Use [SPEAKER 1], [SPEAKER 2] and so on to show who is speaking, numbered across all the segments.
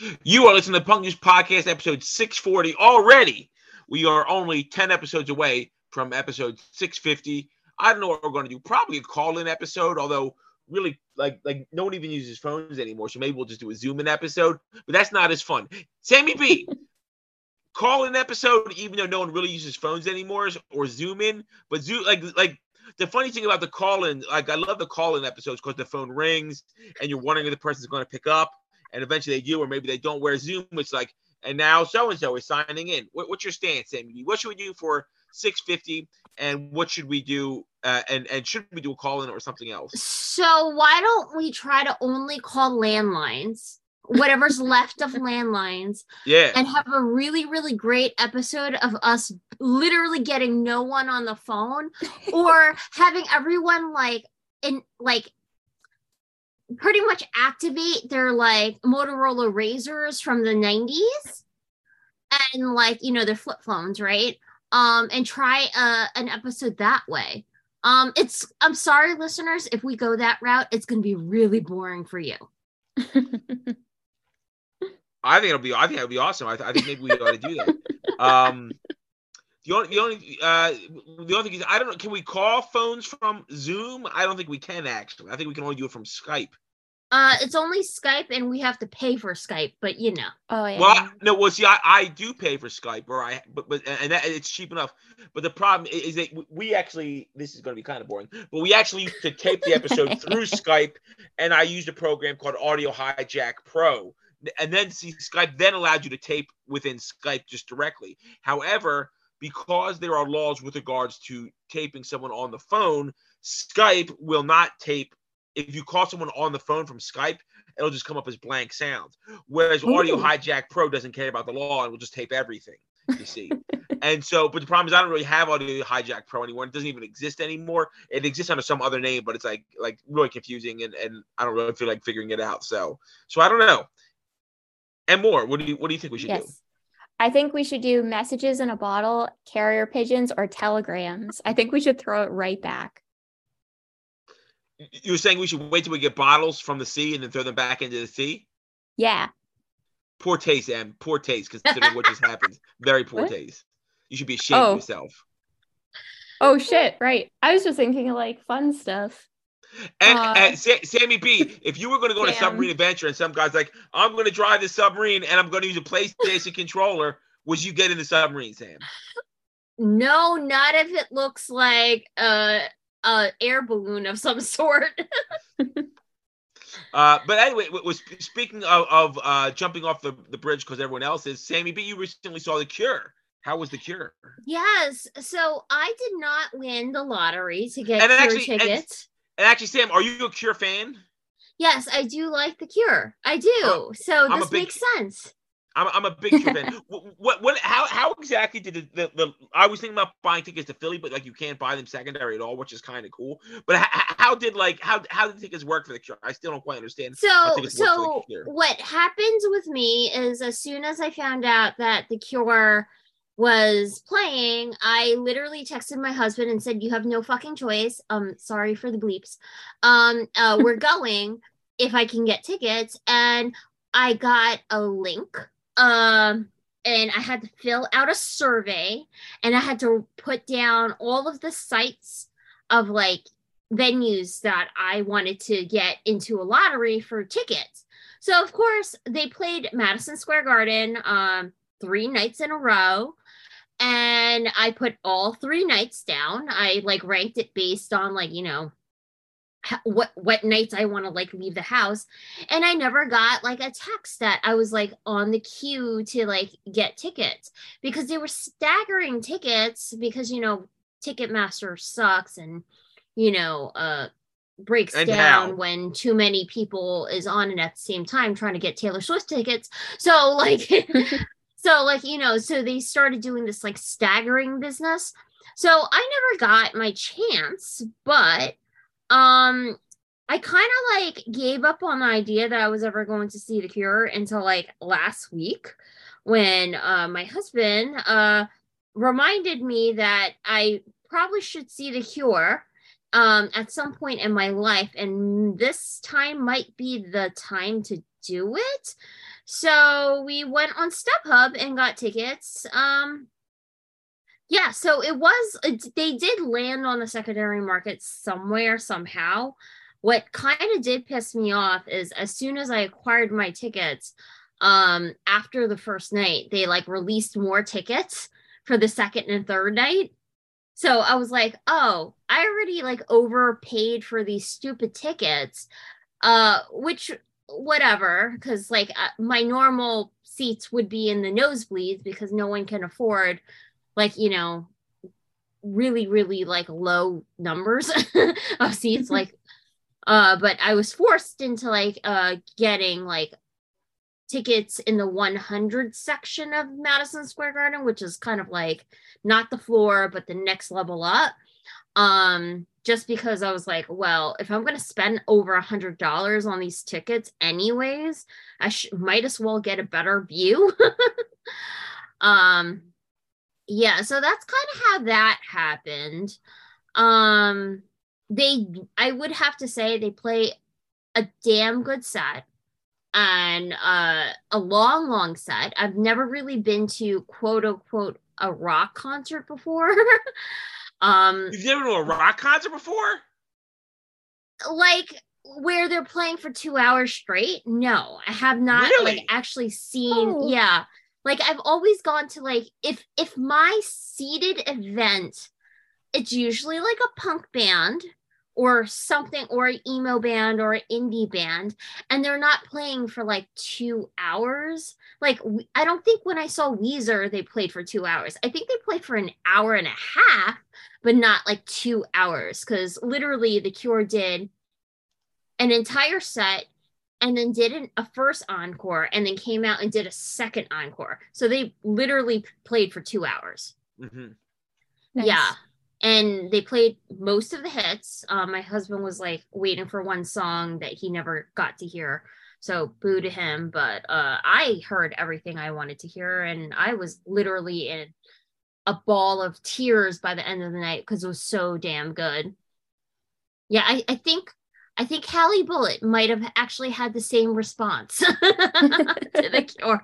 [SPEAKER 1] You are listening to Punk News Podcast, episode 640 already. We are only 10 episodes away from episode 650. I don't know what we're going to do. Probably a call-in episode, although really, like no one even uses phones anymore, so maybe we'll just do a Zoom-in episode, but that's not as fun. Sammy B, call-in episode, even though no one really uses phones anymore, or Zoom-in, but like the funny thing about the call-in, like I love the call-in episodes because the phone rings and you're wondering if the person's going to pick up. And eventually they do, or maybe they don't. Wear Zoom, it's like, and now so-and-so is signing in. What's your stance, Sammy? What should we do for 650? And what should we do? And should we do a call-in or something else?
[SPEAKER 2] So why don't we try to only call landlines, whatever's left of landlines, and have a really, really great episode of us literally getting no one on the phone, or having everyone pretty much activate their like Motorola Razors from the 90s and their flip phones, right? And try an episode that way. I'm sorry, listeners, if we go that route, it's going to be really boring for you.
[SPEAKER 1] I think it'll be awesome. I think maybe we ought to do that. The only thing is, I don't know. Can we call phones from Zoom? I don't think we can, actually. I think we can only do it from Skype.
[SPEAKER 2] It's only Skype, and we have to pay for Skype. But you know.
[SPEAKER 3] Oh yeah.
[SPEAKER 1] Well, no. Well, see, I do pay for Skype, it's cheap enough. But the problem is that we actually, this is going to be kind of boring, but we actually used to tape the episode through Skype, and I used a program called Audio Hijack Pro, and then Skype then allowed you to tape within Skype just directly. However, because there are laws with regards to taping someone on the phone, Skype will not tape. If you call someone on the phone from Skype, it'll just come up as blank sound. Whereas Audio Hijack Pro doesn't care about the law and will just tape everything, you see. And so, but the problem is I don't really have Audio Hijack Pro anymore. It doesn't even exist anymore. It exists under some other name, but it's like really confusing, and I don't really feel like figuring it out. So I don't know. And more, what do you think we should do?
[SPEAKER 3] I think we should do messages in a bottle, carrier pigeons, or telegrams. I think we should throw it right back.
[SPEAKER 1] You were saying we should wait till we get bottles from the sea and then throw them back into the sea?
[SPEAKER 3] Yeah.
[SPEAKER 1] Poor taste, Em. Poor taste, considering what just happened. Very poor taste. You should be ashamed of yourself.
[SPEAKER 3] Oh, shit. Right. I was just thinking of like fun stuff.
[SPEAKER 1] And Sammy B, if you were going to go on a submarine adventure and some guy's like, I'm going to drive this submarine and I'm going to use a PlayStation controller, would you get in the submarine, Sam?
[SPEAKER 2] No, not if it looks like air balloon of some sort.
[SPEAKER 1] But anyway, speaking of jumping off the bridge because everyone else is, Sammy B, you recently saw The Cure. How was The Cure?
[SPEAKER 2] Yes. So I did not win the lottery to get Cure tickets.
[SPEAKER 1] And actually, Sam, are you a Cure fan?
[SPEAKER 2] Yes, I do like The Cure. I do. So this makes sense.
[SPEAKER 1] I'm a big Cure fan. How exactly did the I was thinking about buying tickets to Philly, but like you can't buy them secondary at all, which is kind of cool. But how did the tickets work for The Cure? I still don't quite understand.
[SPEAKER 2] So what happens with me is as soon as I found out that The Cure was playing, I literally texted my husband and said, "You have no fucking choice. Sorry for the bleeps. We're going if I can get tickets." And I got a link. And I had to fill out a survey, and I had to put down all of the sites of like venues that I wanted to get into a lottery for tickets. So of course they played Madison Square Garden 3 nights in a row. And I put all 3 nights down. I like ranked it based on like, you know, what nights I want to like leave the house. And I never got like a text that I was like on the queue to like get tickets, because they were staggering tickets because, you know, Ticketmaster sucks and, you know, breaks down when too many people is on it at the same time trying to get Taylor Swift tickets. So like you know, so they started doing this like staggering business. So I never got my chance, but I kind of like gave up on the idea that I was ever going to see The Cure until like last week when my husband reminded me that I probably should see The Cure at some point in my life, and this time might be the time to do it. So we went on StubHub and got tickets. Yeah, so they did land on the secondary market somewhere, somehow. What kind of did piss me off is as soon as I acquired my tickets, after the first night, they like released more tickets for the second and third night. So I was like, oh, I already like overpaid for these stupid tickets, which whatever, because like my normal seats would be in the nosebleeds because no one can afford like, really, really like low numbers of seats. Like, but I was forced into like getting like tickets in the 100 section of Madison Square Garden, which is kind of like not the floor, but the next level up. Just because I was like, well, if I'm going to spend over $100 on these tickets anyways, I might as well get a better view. Yeah, so that's kind of how that happened. I would have to say they play a damn good set and a long set. I've never really been to quote unquote a rock concert before.
[SPEAKER 1] You've never been to a rock concert before?
[SPEAKER 2] Like where they're playing for 2 hours straight? No, I have not
[SPEAKER 1] really?
[SPEAKER 2] like actually seen. Yeah. Like I've always gone to like if my seated event, it's usually like a punk band or something or an emo band or an indie band, and they're not playing for like 2 hours. Like I don't think when I saw Weezer they played for 2 hours. I think they played for an hour and a half, but not like 2 hours, because literally The Cure did an entire set and then did a first encore and then came out and did a second encore. So they literally played for 2 hours.
[SPEAKER 1] Mm-hmm.
[SPEAKER 2] Nice. Yeah. And they played most of the hits. My husband was like waiting for one song that he never got to hear. So boo to him. But I heard everything I wanted to hear. And I was literally in a ball of tears by the end of the night because it was so damn good. Yeah, I think Hallie Bullitt might have actually had the same response to The Cure.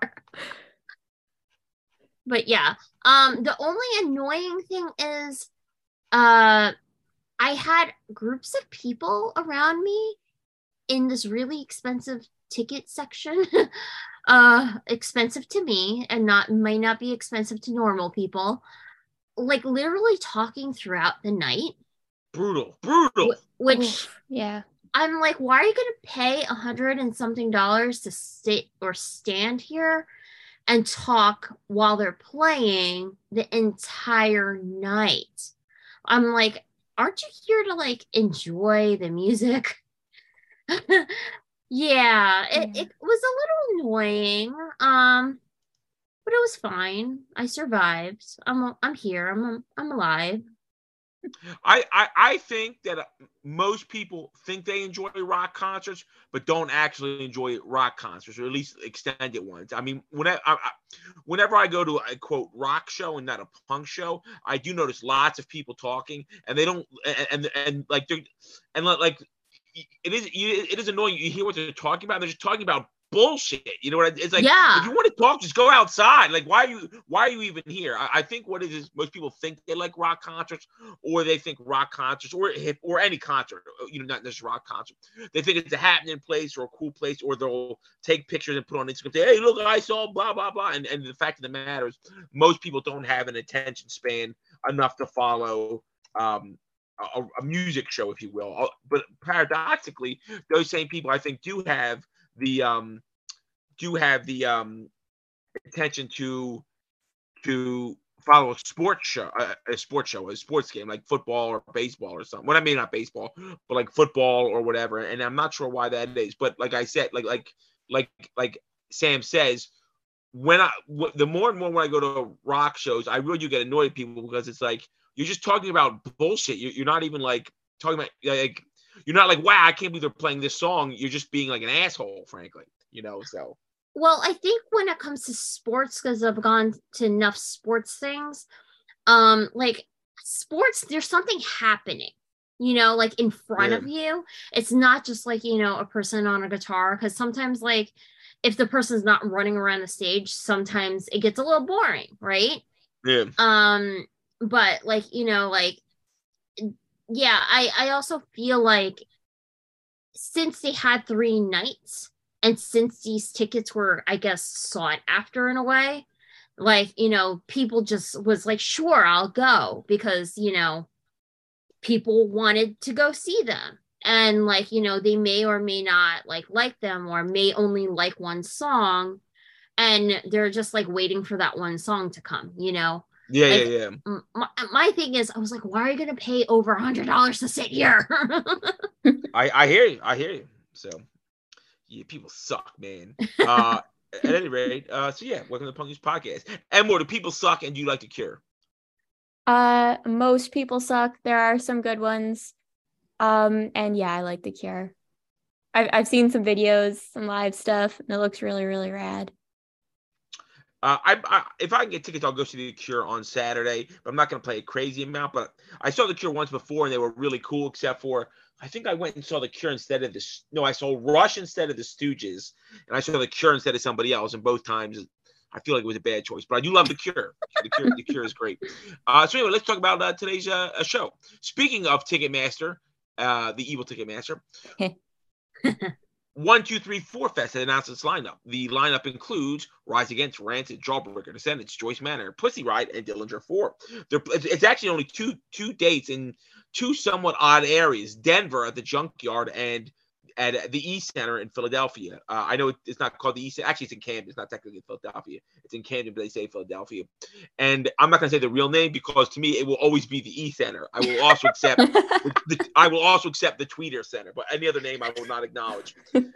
[SPEAKER 2] But yeah, the only annoying thing is I had groups of people around me in this really expensive ticket section. Expensive to me and might not be expensive to normal people. Like literally talking throughout the night.
[SPEAKER 1] Brutal.
[SPEAKER 2] Which,
[SPEAKER 3] yeah.
[SPEAKER 2] I'm like, why are you going to pay $100 and something to sit or stand here and talk while they're playing the entire night? I'm like, aren't you here to like enjoy the music? Yeah, it was a little annoying. But it was fine. I survived. I'm here. I'm alive.
[SPEAKER 1] I think that most people think they enjoy rock concerts, but don't actually enjoy rock concerts, or at least extended ones. I mean, whenever I go to a quote rock show and not a punk show, I do notice lots of people talking, and they don't, and like they're, and like it is annoying. You hear what they're talking about. They're just talking about bullshit. You know what? It's like, if you want to talk, just go outside. Like, why are you even here? I think what it is, most people think they like rock concerts, or they think rock concerts or any concert, not just rock concert. They think it's a happening place or a cool place, or they'll take pictures and put on Instagram, say, hey, look, I saw blah, blah, blah. And the fact of the matter is, most people don't have an attention span enough to follow a music show, if you will. But paradoxically, those same people, I think, do have the attention to follow a sports game like football or baseball or something. Well, I mean, not baseball, but like football or whatever. And I'm not sure why that is, but like I said, like Sam says, the more and more when I go to rock shows, I really do get annoyed at people, because it's like you're just talking about bullshit. You're not even like talking about like. You're not like, wow, I can't believe they're playing this song. You're just being like an asshole, frankly, so.
[SPEAKER 2] Well, I think when it comes to sports, because I've gone to enough sports things, like sports, there's something happening, like in front of you. It's not just like, a person on a guitar, because sometimes like if the person's not running around the stage, sometimes it gets a little boring, right?
[SPEAKER 1] Yeah.
[SPEAKER 2] But like, yeah, I also feel like since they had 3 nights and since these tickets were, I guess, sought after in a way, like, people just was like, sure, I'll go because, people wanted to go see them. And like, they may or may not like them or may only like one song. And they're just like waiting for that one song to come,
[SPEAKER 1] Yeah,
[SPEAKER 2] like,
[SPEAKER 1] yeah.
[SPEAKER 2] my thing is, I was like, why are you going to pay over $100 to sit here?
[SPEAKER 1] I hear you. I hear you. So, yeah, people suck, man. At any rate, so yeah, welcome to the Punk News Podcast. And more, do people suck and do you like The Cure?
[SPEAKER 3] Most people suck. There are some good ones. And yeah, I like The Cure. I've seen some videos, some live stuff, and it looks really, really rad.
[SPEAKER 1] If I can get tickets, I'll go see The Cure on Saturday, but I'm not going to play a crazy amount. But I saw The Cure once before, and they were really cool, except for I think I went and saw The Cure instead of I saw Rush instead of the Stooges, and I saw The Cure instead of somebody else, and both times I feel like it was a bad choice. But I do love The Cure. The Cure is great. So anyway, let's talk about today's show. Speaking of Ticketmaster, the evil Ticketmaster. 1, 2, 3, 4 Fest had announced its lineup. The lineup includes Rise Against, Rancid, Jawbreaker, Descendants, Joyce Manor, Pussy Riot, and Dillinger 4. It's actually only two dates in two somewhat odd areas: Denver at the Junkyard and at the E Center in Philadelphia. I know it's not called the E Center. Actually, it's in Camden. It's not technically in Philadelphia. It's in Camden, but they say Philadelphia. And I'm not going to say the real name because to me it will always be the E Center. I will also accept the Tweeter Center, but any other name I will not acknowledge.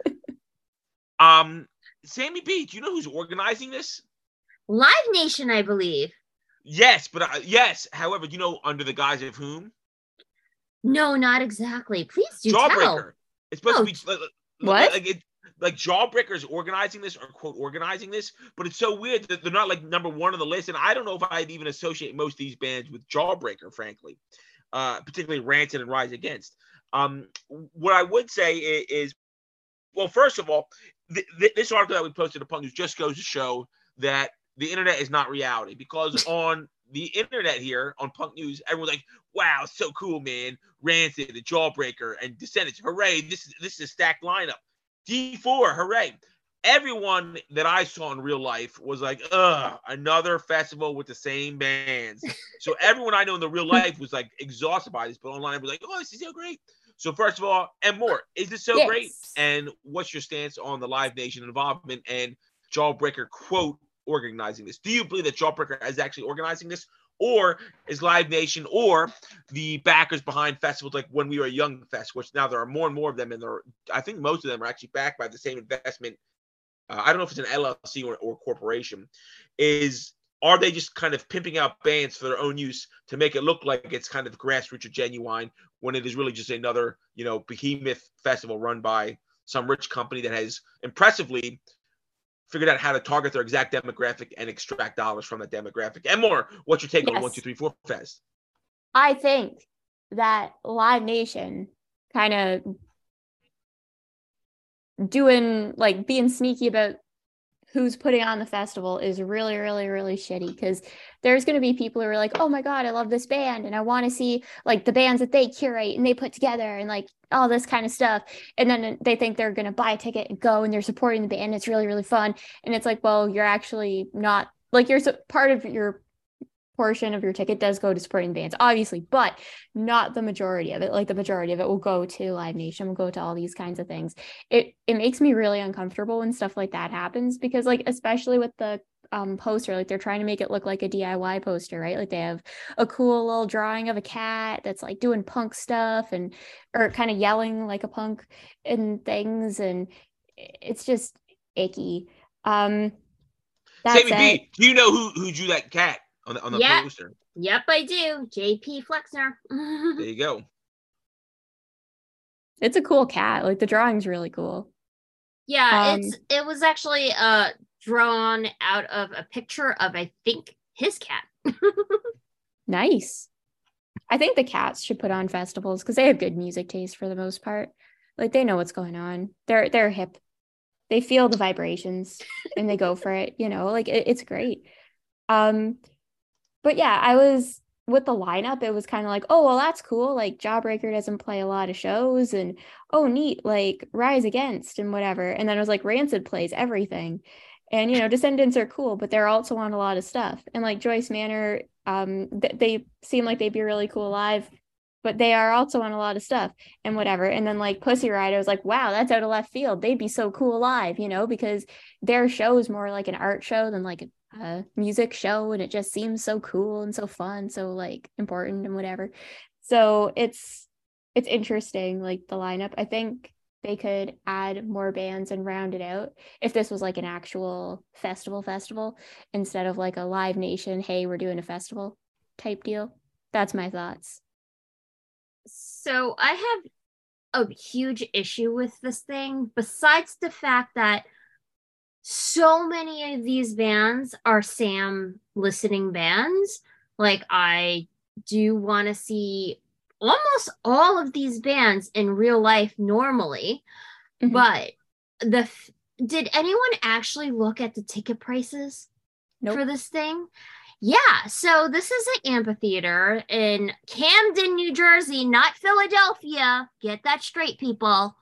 [SPEAKER 1] Sammy B, do you know who's organizing this?
[SPEAKER 2] Live Nation, I believe.
[SPEAKER 1] Yes, but yes. However, do you know under the guise of whom?
[SPEAKER 2] No, not exactly. Please do
[SPEAKER 1] Jawbreaker.
[SPEAKER 2] tell.
[SPEAKER 1] It's supposed to be
[SPEAKER 3] what?
[SPEAKER 1] Like Jawbreaker is organizing this, or quote organizing this, but it's so weird that they're not like number one on the list. And I don't know if I'd even associate most of these bands with Jawbreaker, frankly, particularly Rancid and Rise Against. What I would say is, well, first of all, this article that we posted to Punk News just goes to show that the internet is not reality, because on the internet here on Punk News, everyone's like, wow, so cool, man. Rancid, the Jawbreaker, and Descendants. Hooray, this is a stacked lineup. D4, hooray. Everyone that I saw in real life was like, another festival with the same bands. So everyone I know in the real life was like exhausted by this, but online was like, oh, this is so great. So first of all, and more, is this so great? And what's your stance on the Live Nation involvement and Jawbreaker, quote, organizing this? Do you believe that Jawbreaker is actually organizing this, or is Live Nation or the backers behind festivals like When We Were Young Fest, which now there are more and more of them, and I think most of them are actually backed by the same investment. I don't know if it's an LLC or corporation. Are they just kind of pimping out bands for their own use to make it look like it's kind of grassroots or genuine, when it is really just another, behemoth festival run by some rich company that has impressively figured out how to target their exact demographic and extract dollars from that demographic? And more, what's your take on 1, 2, 3, 4 Fest?
[SPEAKER 3] I think that Live Nation kind of being sneaky about who's putting on the festival is really, really, really shitty, because there's going to be people who are like, oh my God, I love this band and I want to see like the bands that they curate and they put together and like all this kind of stuff. And then they think they're going to buy a ticket and go, and they're supporting the band. It's really, really fun. And it's like, well, you're actually not, like, you're part of your portion of your ticket does go to supporting bands, obviously, but not the majority of it. Like the majority of it will go to Live Nation, will go to all these kinds of things. It makes me really uncomfortable when stuff like that happens, because like, especially with the poster, like they're trying to make it look like a DIY poster, right? Like they have a cool little drawing of a cat that's like doing punk stuff or kind of yelling like a punk and things, and it's just icky.
[SPEAKER 1] Sammy B, do you know who drew that cat on the poster?
[SPEAKER 2] Yep, I do. JP Flexner.
[SPEAKER 1] There you go.
[SPEAKER 3] It's a cool cat. Like the drawing's really cool.
[SPEAKER 2] Yeah, it was actually drawn out of a picture of, I think, his cat.
[SPEAKER 3] Nice. I think the cats should put on festivals because they have good music taste for the most part. Like they know what's going on. They're hip. they feel the vibrations and they go for it, like it's great. But yeah, I was with the lineup, it was kind of like, oh, well, that's cool. Like Jawbreaker doesn't play a lot of shows, and oh, neat, like Rise Against and whatever. And then it was like Rancid plays everything. And, Descendants are cool, but they're also on a lot of stuff. And like Joyce Manor, they seem like they'd be really cool live, but they are also on a lot of stuff and whatever. And then like Pussy Riot, I was like, wow, that's out of left field. They'd be so cool live, because their show is more like an art show than like a music show. And it just seems so cool and so fun, so like important and whatever. So it's interesting, like the lineup. I think they could add more bands and round it out if this was like an actual festival instead of like a Live Nation, hey, we're doing a festival type deal. That's my thoughts.
[SPEAKER 2] So I have a huge issue with this thing, besides the fact that so many of these bands are Sam listening bands. Like, I do want to see almost all of these bands in real life normally, but did anyone actually look at the ticket prices for this thing? Yeah, so this is an amphitheater in Camden, New Jersey, not Philadelphia. Get that straight, people.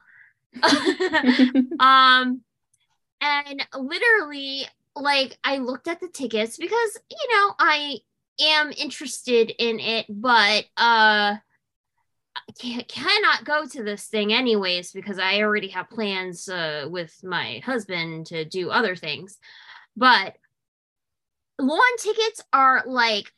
[SPEAKER 2] And literally, like, I looked at the tickets because, I am interested in it, but cannot go to this thing anyways because I already have plans with my husband to do other things. But lawn tickets are like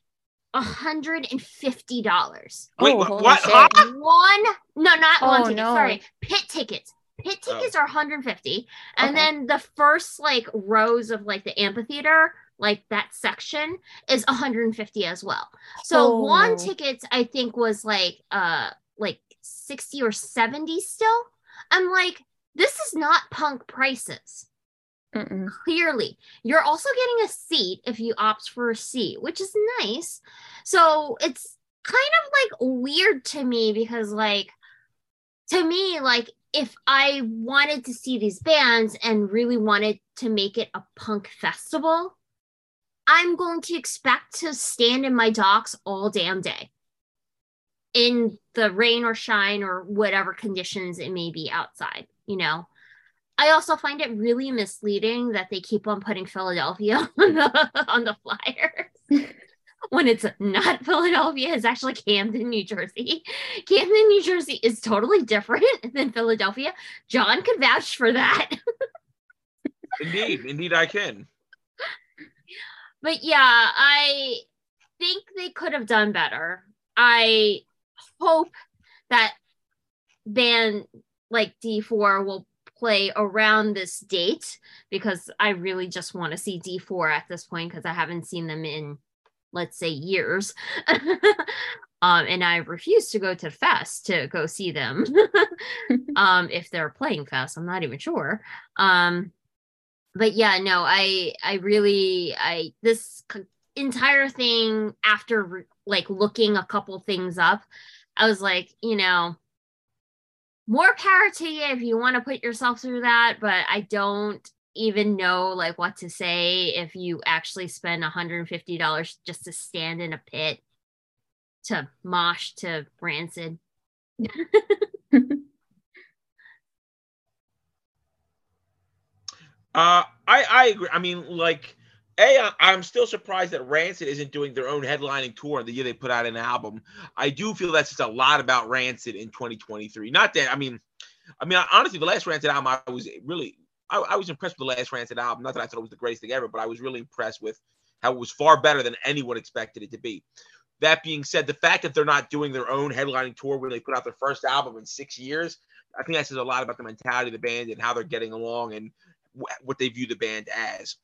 [SPEAKER 2] $150.
[SPEAKER 1] Wait, what? Huh?
[SPEAKER 2] Not lawn tickets. No. Sorry, pit tickets. Pit tickets are $150, and then the first like rows of like the amphitheater, like that section, is $150 as well. So lawn tickets, I think, was like 60 or 70 still. I'm like, this is not punk prices. Clearly, you're also getting a seat if you opt for a seat, which is nice. So it's kind of like weird to me because, like, to me, like, if I wanted to see these bands and really wanted to make it a punk festival, I'm going to expect to stand in my docks all damn day in the rain or shine or whatever conditions it may be outside, I also find it really misleading that they keep on putting Philadelphia on the flyers when it's not Philadelphia. It's actually Camden, New Jersey. Camden, New Jersey is totally different than Philadelphia. John could vouch for that.
[SPEAKER 1] Indeed I can.
[SPEAKER 2] But yeah, I think they could have done better. I hope that band like D4 will play around this date because I really just want to see D4 at this point because I haven't seen them in, let's say, years. And I refuse to go to Fest to go see them. If they're playing Fest, I'm not even sure. But yeah, no, I really this entire thing, after like looking a couple things up, I was like, more power to you if you want to put yourself through that, but I don't even know like what to say if you actually spend $150 just to stand in a pit to mosh to Rancid.
[SPEAKER 1] I agree. I mean, like, I'm still surprised that Rancid isn't doing their own headlining tour the year they put out an album. I do feel that's just a lot about Rancid in 2023. Not that, I mean, honestly, the last Rancid album, I was impressed with the last Rancid album. Not that I thought it was the greatest thing ever, but I was really impressed with how it was far better than anyone expected it to be. That being said, the fact that they're not doing their own headlining tour when they put out their first album in 6 years, I think that says a lot about the mentality of the band and how they're getting along and what they view the band as.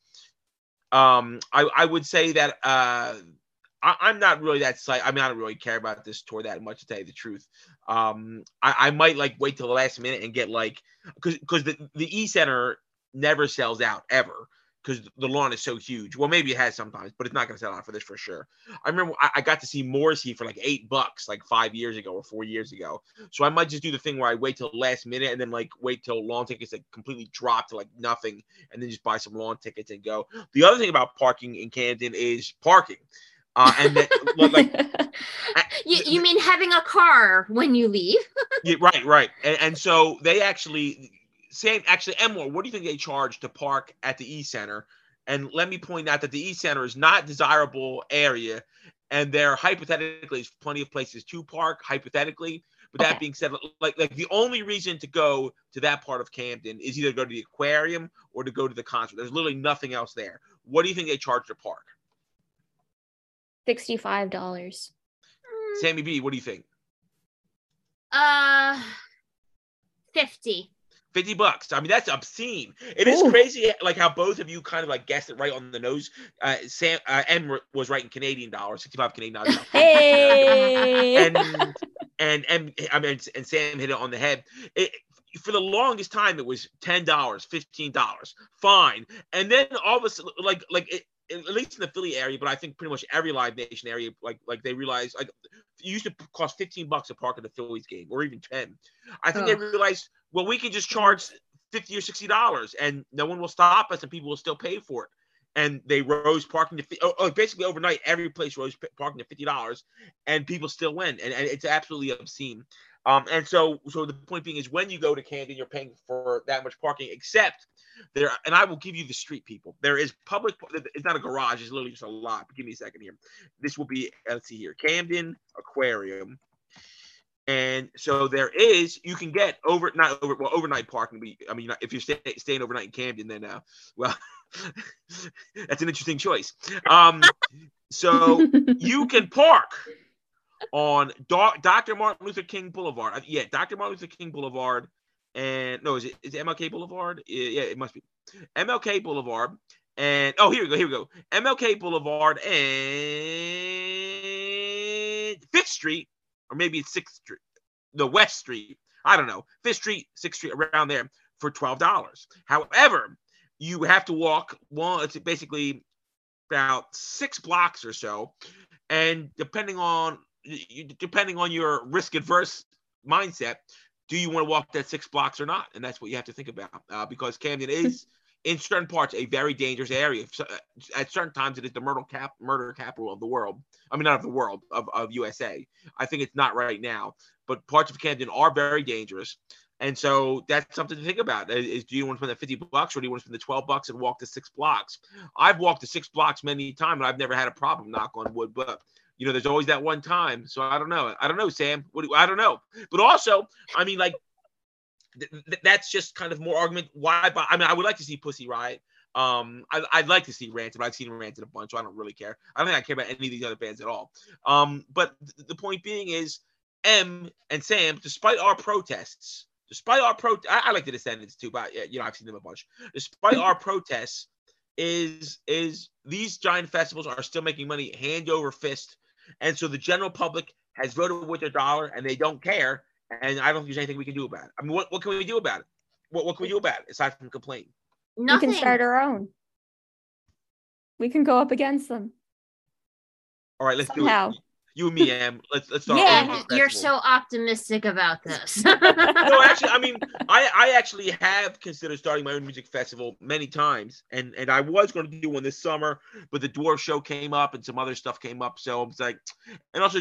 [SPEAKER 1] I would say that I'm not really that psyched. I mean, I don't really care about this tour that much, to tell you the truth. I might like wait till the last minute and get like, because the E Center never sells out ever, because the lawn is so huge. Well, maybe it has sometimes, but it's not going to sell out for this for sure. I remember I got to see Morrissey for like $8 like 5 years ago or 4 years ago. So I might just do the thing where I wait till the last minute and then like wait till lawn tickets like completely drop to like nothing and then just buy some lawn tickets and go. The other thing about parking in Camden is parking. And that, like,
[SPEAKER 2] you mean having a car when you leave?
[SPEAKER 1] Yeah, right. And so they actually, Emma, what do you think they charge to park at the E Center? And let me point out that the E Center is not a desirable area, and there hypothetically is plenty of places to park, hypothetically. But that being said, like the only reason to go to that part of Camden is either to go to the aquarium or to go to the concert. There's literally nothing else there. What do you think they charge to park?
[SPEAKER 3] $65.
[SPEAKER 1] Sammy B, what do you think?
[SPEAKER 2] 50.
[SPEAKER 1] $50. I mean, that's obscene. It is crazy, like how both of you kind of like guessed it right on the nose. M was right in Canadian dollars, 65 Canadian dollars.
[SPEAKER 3] Hey,
[SPEAKER 1] and Sam hit it on the head. For the longest time, it was $10, $15, fine, and then all of a sudden, at least in the Philly area, but I think pretty much every Live Nation area, like they realized, like, it used to cost $15 to park at the Phillies game, or even 10. I think they realized, well, we can just charge $50 or $60, and no one will stop us, and people will still pay for it. And they rose parking to basically overnight. Every place rose parking to $50, and people still went, and it's absolutely obscene. And so the point being is, when you go to Camden, you're paying for that much parking, except there, and I will give you the street, people. There is public. It's not a garage. It's literally just a lot. But give me a second here. This will be, let's see here, Camden Aquarium. And so there is, you can get overnight parking. I mean, if you're staying overnight in Camden, then, well, that's an interesting choice. So you can park on Dr. Martin Luther King Boulevard. Dr. Martin Luther King Boulevard. And no, is it MLK Boulevard? Yeah, it must be MLK Boulevard. And here we go. MLK Boulevard and 5th Street, or maybe it's 6th Street, the West Street. I don't know. 5th Street, 6th Street, around there for $12. However, you have to walk it's basically about 6 blocks or so, and depending on your risk adverse mindset, do you want to walk that 6 blocks or not? And that's what you have to think about, because Camden is, in certain parts, a very dangerous area. So, at certain times, it is the murder capital of the world. I mean, not of the world, of USA. I think it's not right now, but parts of Camden are very dangerous. And so that's something to think about. Is, do you want to spend the $50, or do you want to spend the $12 and walk the 6 blocks? I've walked the 6 blocks many times, and I've never had a problem, knock on wood, but there's always that one time. So I don't know, Sam. I don't know. But also, I mean, like, that's just kind of more argument. Why? I mean, I would like to see Pussy Riot. I'd like to see Rancid, but I've seen Rancid a bunch, so I don't really care. I don't think I care about any of these other bands at all. But the point being is, M and Sam, despite our protests, I like the Descendants too, but I've seen them a bunch. Despite our protests, is these giant festivals are still making money hand over fist. And so the general public has voted with their dollar, and they don't care. And I don't think there's anything we can do about it. I mean, what can we do about it? What can we do about it aside from complain?
[SPEAKER 2] Nothing.
[SPEAKER 3] We can start our own. We can go up against them.
[SPEAKER 1] All right, let's do it. You and me, Em. Let's start.
[SPEAKER 2] Yeah, you're so optimistic about this.
[SPEAKER 1] No, actually, I mean, I actually have considered starting my own music festival many times, and I was going to do one this summer, but the Dwarf Show came up and some other stuff came up, so I was like, and also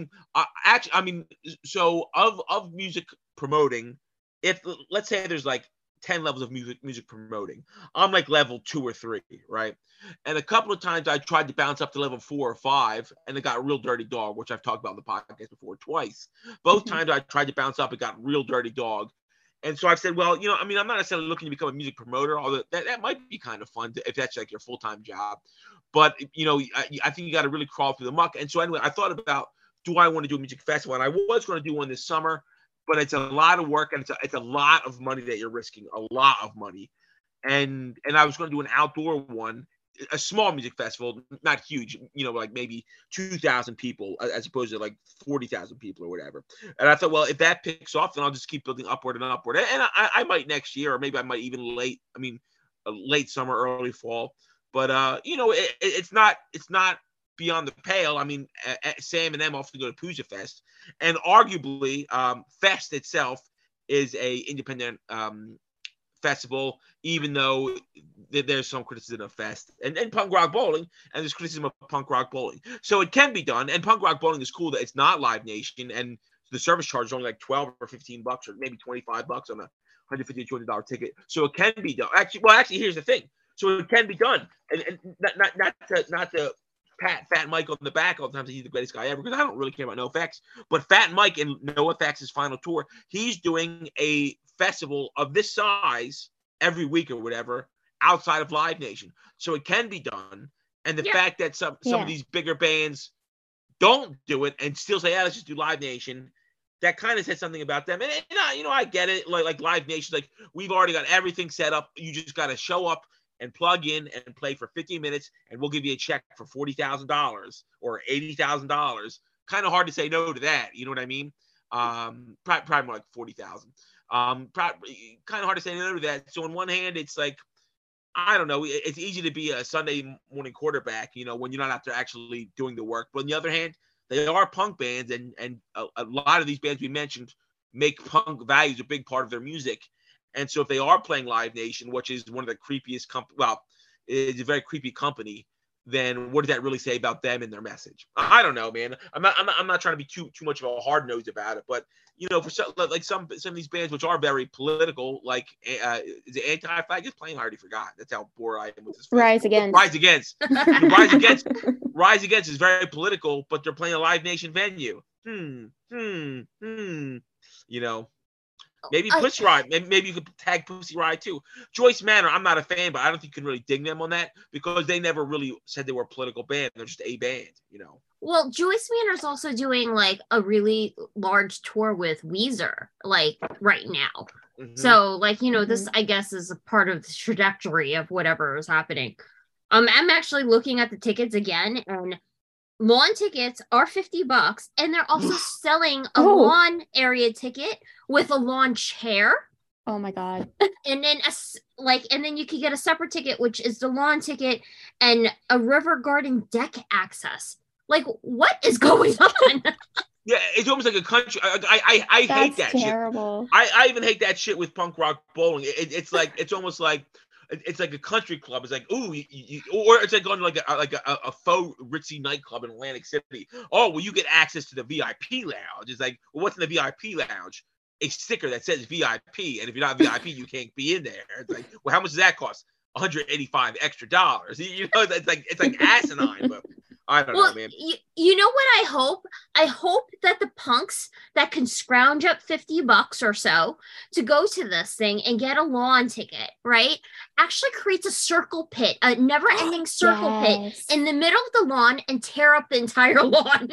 [SPEAKER 1] so of music promoting, if let's say there's like 10 levels of music promoting, I'm like level 2 or 3, right? And a couple of times I tried to bounce up to level 4 or 5, and it got real dirty dog, which I've talked about on the podcast before twice. Both times I tried to bounce up, it got real dirty dog. And so I've said, well, I mean, I'm not necessarily looking to become a music promoter, although that might be kind of fun if that's like your full-time job. But, I think you got to really crawl through the muck. And so anyway, I thought about, do I want to do a music festival? And I was going to do one this summer, but it's a lot of work, and it's a lot of money that you're risking, a lot of money. And I was going to do an outdoor one, a small music festival, not huge, like maybe 2,000 people as opposed to like 40,000 people or whatever. And I thought, well, if that picks off, then I'll just keep building upward and upward. And I might next year, or maybe I might even late. I mean, late summer, early fall. But it's not beyond the pale. I mean, Sam and them often go to Poozah Fest, and arguably, Fest itself is a independent festival, even though there's some criticism of Fest and punk rock bowling, and there's criticism of punk rock bowling. So it can be done, and punk rock bowling is cool that it's not Live Nation, and the service charge is only like $12 or $15 or maybe $25 on a $150 to $200 ticket. So it can be done. Actually, here's the thing. So it can be done, and not to pat Fat Mike on the back all the time that he's the greatest guy ever, because I don't really care about NoFX. But Fat Mike in NoFX's final tour, he's doing a festival of this size every week or whatever outside of Live Nation. So it can be done. And the fact that some of these bigger bands don't do it and still say, yeah, let's just do Live Nation, that kind of says something about them. And I get it. Like Live Nation, like, we've already got everything set up. You just got to show up and plug in and play for 15 minutes, and we'll give you a check for $40,000 or $80,000. Kind of hard to say no to that. You know what I mean? Probably more like 40,000. Kind of hard to say no to that. So on one hand, it's like, I don't know, it's easy to be a Sunday morning quarterback, when you're not out there actually doing the work. But on the other hand, they are punk bands, and a lot of these bands we mentioned make punk values a big part of their music. And so if they are playing Live Nation, which is one of the creepiest it's a very creepy company, then what does that really say about them and their message? I don't know, man. I'm not trying to be too much of a hard nose about it, but for some of these bands which are very political, like is it Anti-Flag? Just playing, I already forgot. That's how bored I am with this.
[SPEAKER 3] Rise Against.
[SPEAKER 1] Rise Against is very political, but they're playing a Live Nation venue. Maybe Pussy Riot. Maybe you could tag Pussy Riot too. Joyce Manor, I'm not a fan, but I don't think you can really dig them on that, because they never really said they were a political band. They're just a band,
[SPEAKER 2] Well, Joyce Manor's also doing like a really large tour with Weezer, like right now. Mm-hmm. So like, this, I guess, is a part of the trajectory of whatever is happening. I'm actually looking at the tickets again, and lawn tickets are $50, and they're also selling a lawn area ticket with a lawn chair.
[SPEAKER 3] Oh my god!
[SPEAKER 2] And then you can get a separate ticket, which is the lawn ticket and a river garden deck access. Like, what is going on?
[SPEAKER 1] Yeah, it's almost like a country. I hate that
[SPEAKER 3] terrible.
[SPEAKER 1] Shit. I even hate that shit with punk rock bowling. It's almost like. It's like a country club. It's like, ooh, or it's like going to like a faux ritzy nightclub in Atlantic City. Oh, well, you get access to the VIP lounge. It's like, well, what's in the VIP lounge? A sticker that says VIP, and if you're not VIP, you can't be in there. It's like, well, how much does that cost? $185 extra. It's like asinine, but I don't know, man.
[SPEAKER 2] You know what I hope? I hope that the punks that can scrounge up $50 or so to go to this thing and get a lawn ticket, right, actually creates a circle pit, a never-ending circle pit in the middle of the lawn and tear up the entire lawn.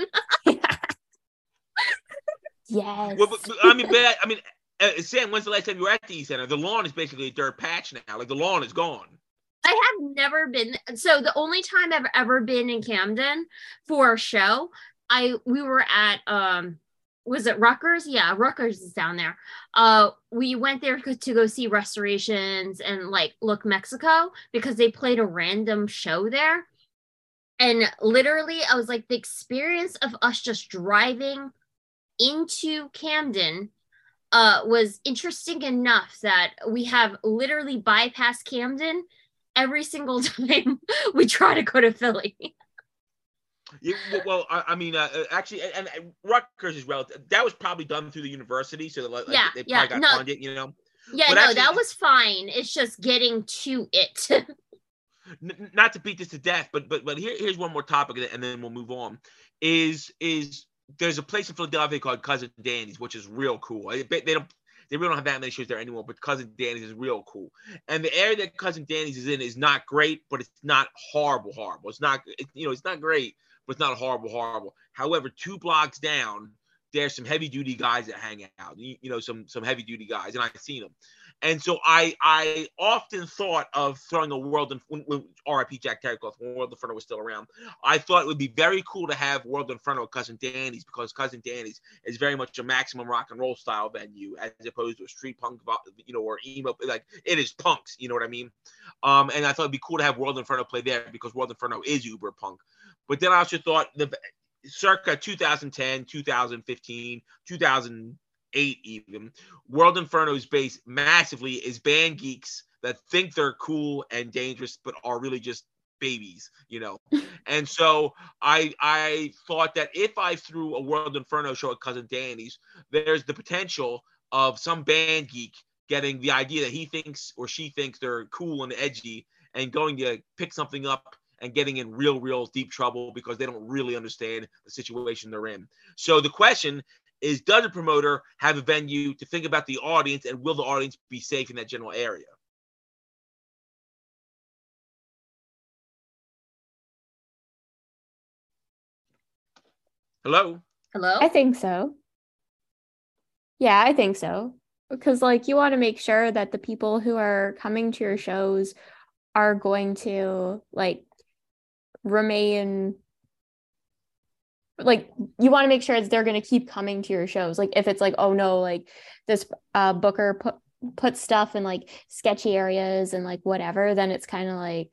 [SPEAKER 3] Yes.
[SPEAKER 1] Well, Sam, when's the last time you were at the East Center? The lawn is basically a dirt patch now. Like, the lawn is gone.
[SPEAKER 2] I have never been. So the only time I've ever been in Camden for a show, we were at was it Rutgers? Yeah, Rutgers is down there. We went there to go see Restorations and like Look Mexico, because they played a random show there. And literally, I was like, the experience of us just driving into Camden was interesting enough that we have literally bypassed Camden every single time we try to go to Philly.
[SPEAKER 1] Yeah, well, I mean, actually, and Rutgers is relative. That was probably done through the university, so they probably got funded,
[SPEAKER 2] Yeah,
[SPEAKER 1] but
[SPEAKER 2] no, actually, that was fine. It's just getting to it.
[SPEAKER 1] Not to beat this to death, but here's one more topic, and then we'll move on. Is there's a place in Philadelphia called Cousin Danny's, which is real cool. They really don't have that many shows there anymore, but Cousin Danny's is real cool. And the area that Cousin Danny's is in is not great, but it's not horrible. It's not, it's not great, but it's not horrible. However, 2 blocks down, there's some heavy duty guys that hang out. Some heavy duty guys, and I've seen them. And so I often thought of throwing a World when R.I.P. Jack Terrycloth, when World Inferno was still around. I thought it would be very cool to have World Inferno at Cousin Danny's, because Cousin Danny's is very much a maximum rock and roll style venue, as opposed to a street punk, or emo. Like, it is punks, you know what I mean? And I thought it'd be cool to have World Inferno play there, because World Inferno is uber punk. But then I also thought circa 2010, 2015, 2008 even, World Inferno is based massively is band geeks that think they're cool and dangerous but are really just babies, And so I thought that if I threw a World Inferno show at Cousin Danny's, there's the potential of some band geek getting the idea that he thinks or she thinks they're cool and edgy and going to pick something up and getting in real deep trouble because they don't really understand the situation they're in. So the question is, does a promoter have a venue to think about the audience, and will the audience be safe in that general area? Hello?
[SPEAKER 3] I think so. Yeah, I think so. Because, you want to make sure that the people who are coming to your shows are going to, remain, you want to make sure they're going to keep coming to your shows. If it's oh no, this booker put stuff in sketchy areas and whatever, then it's kind of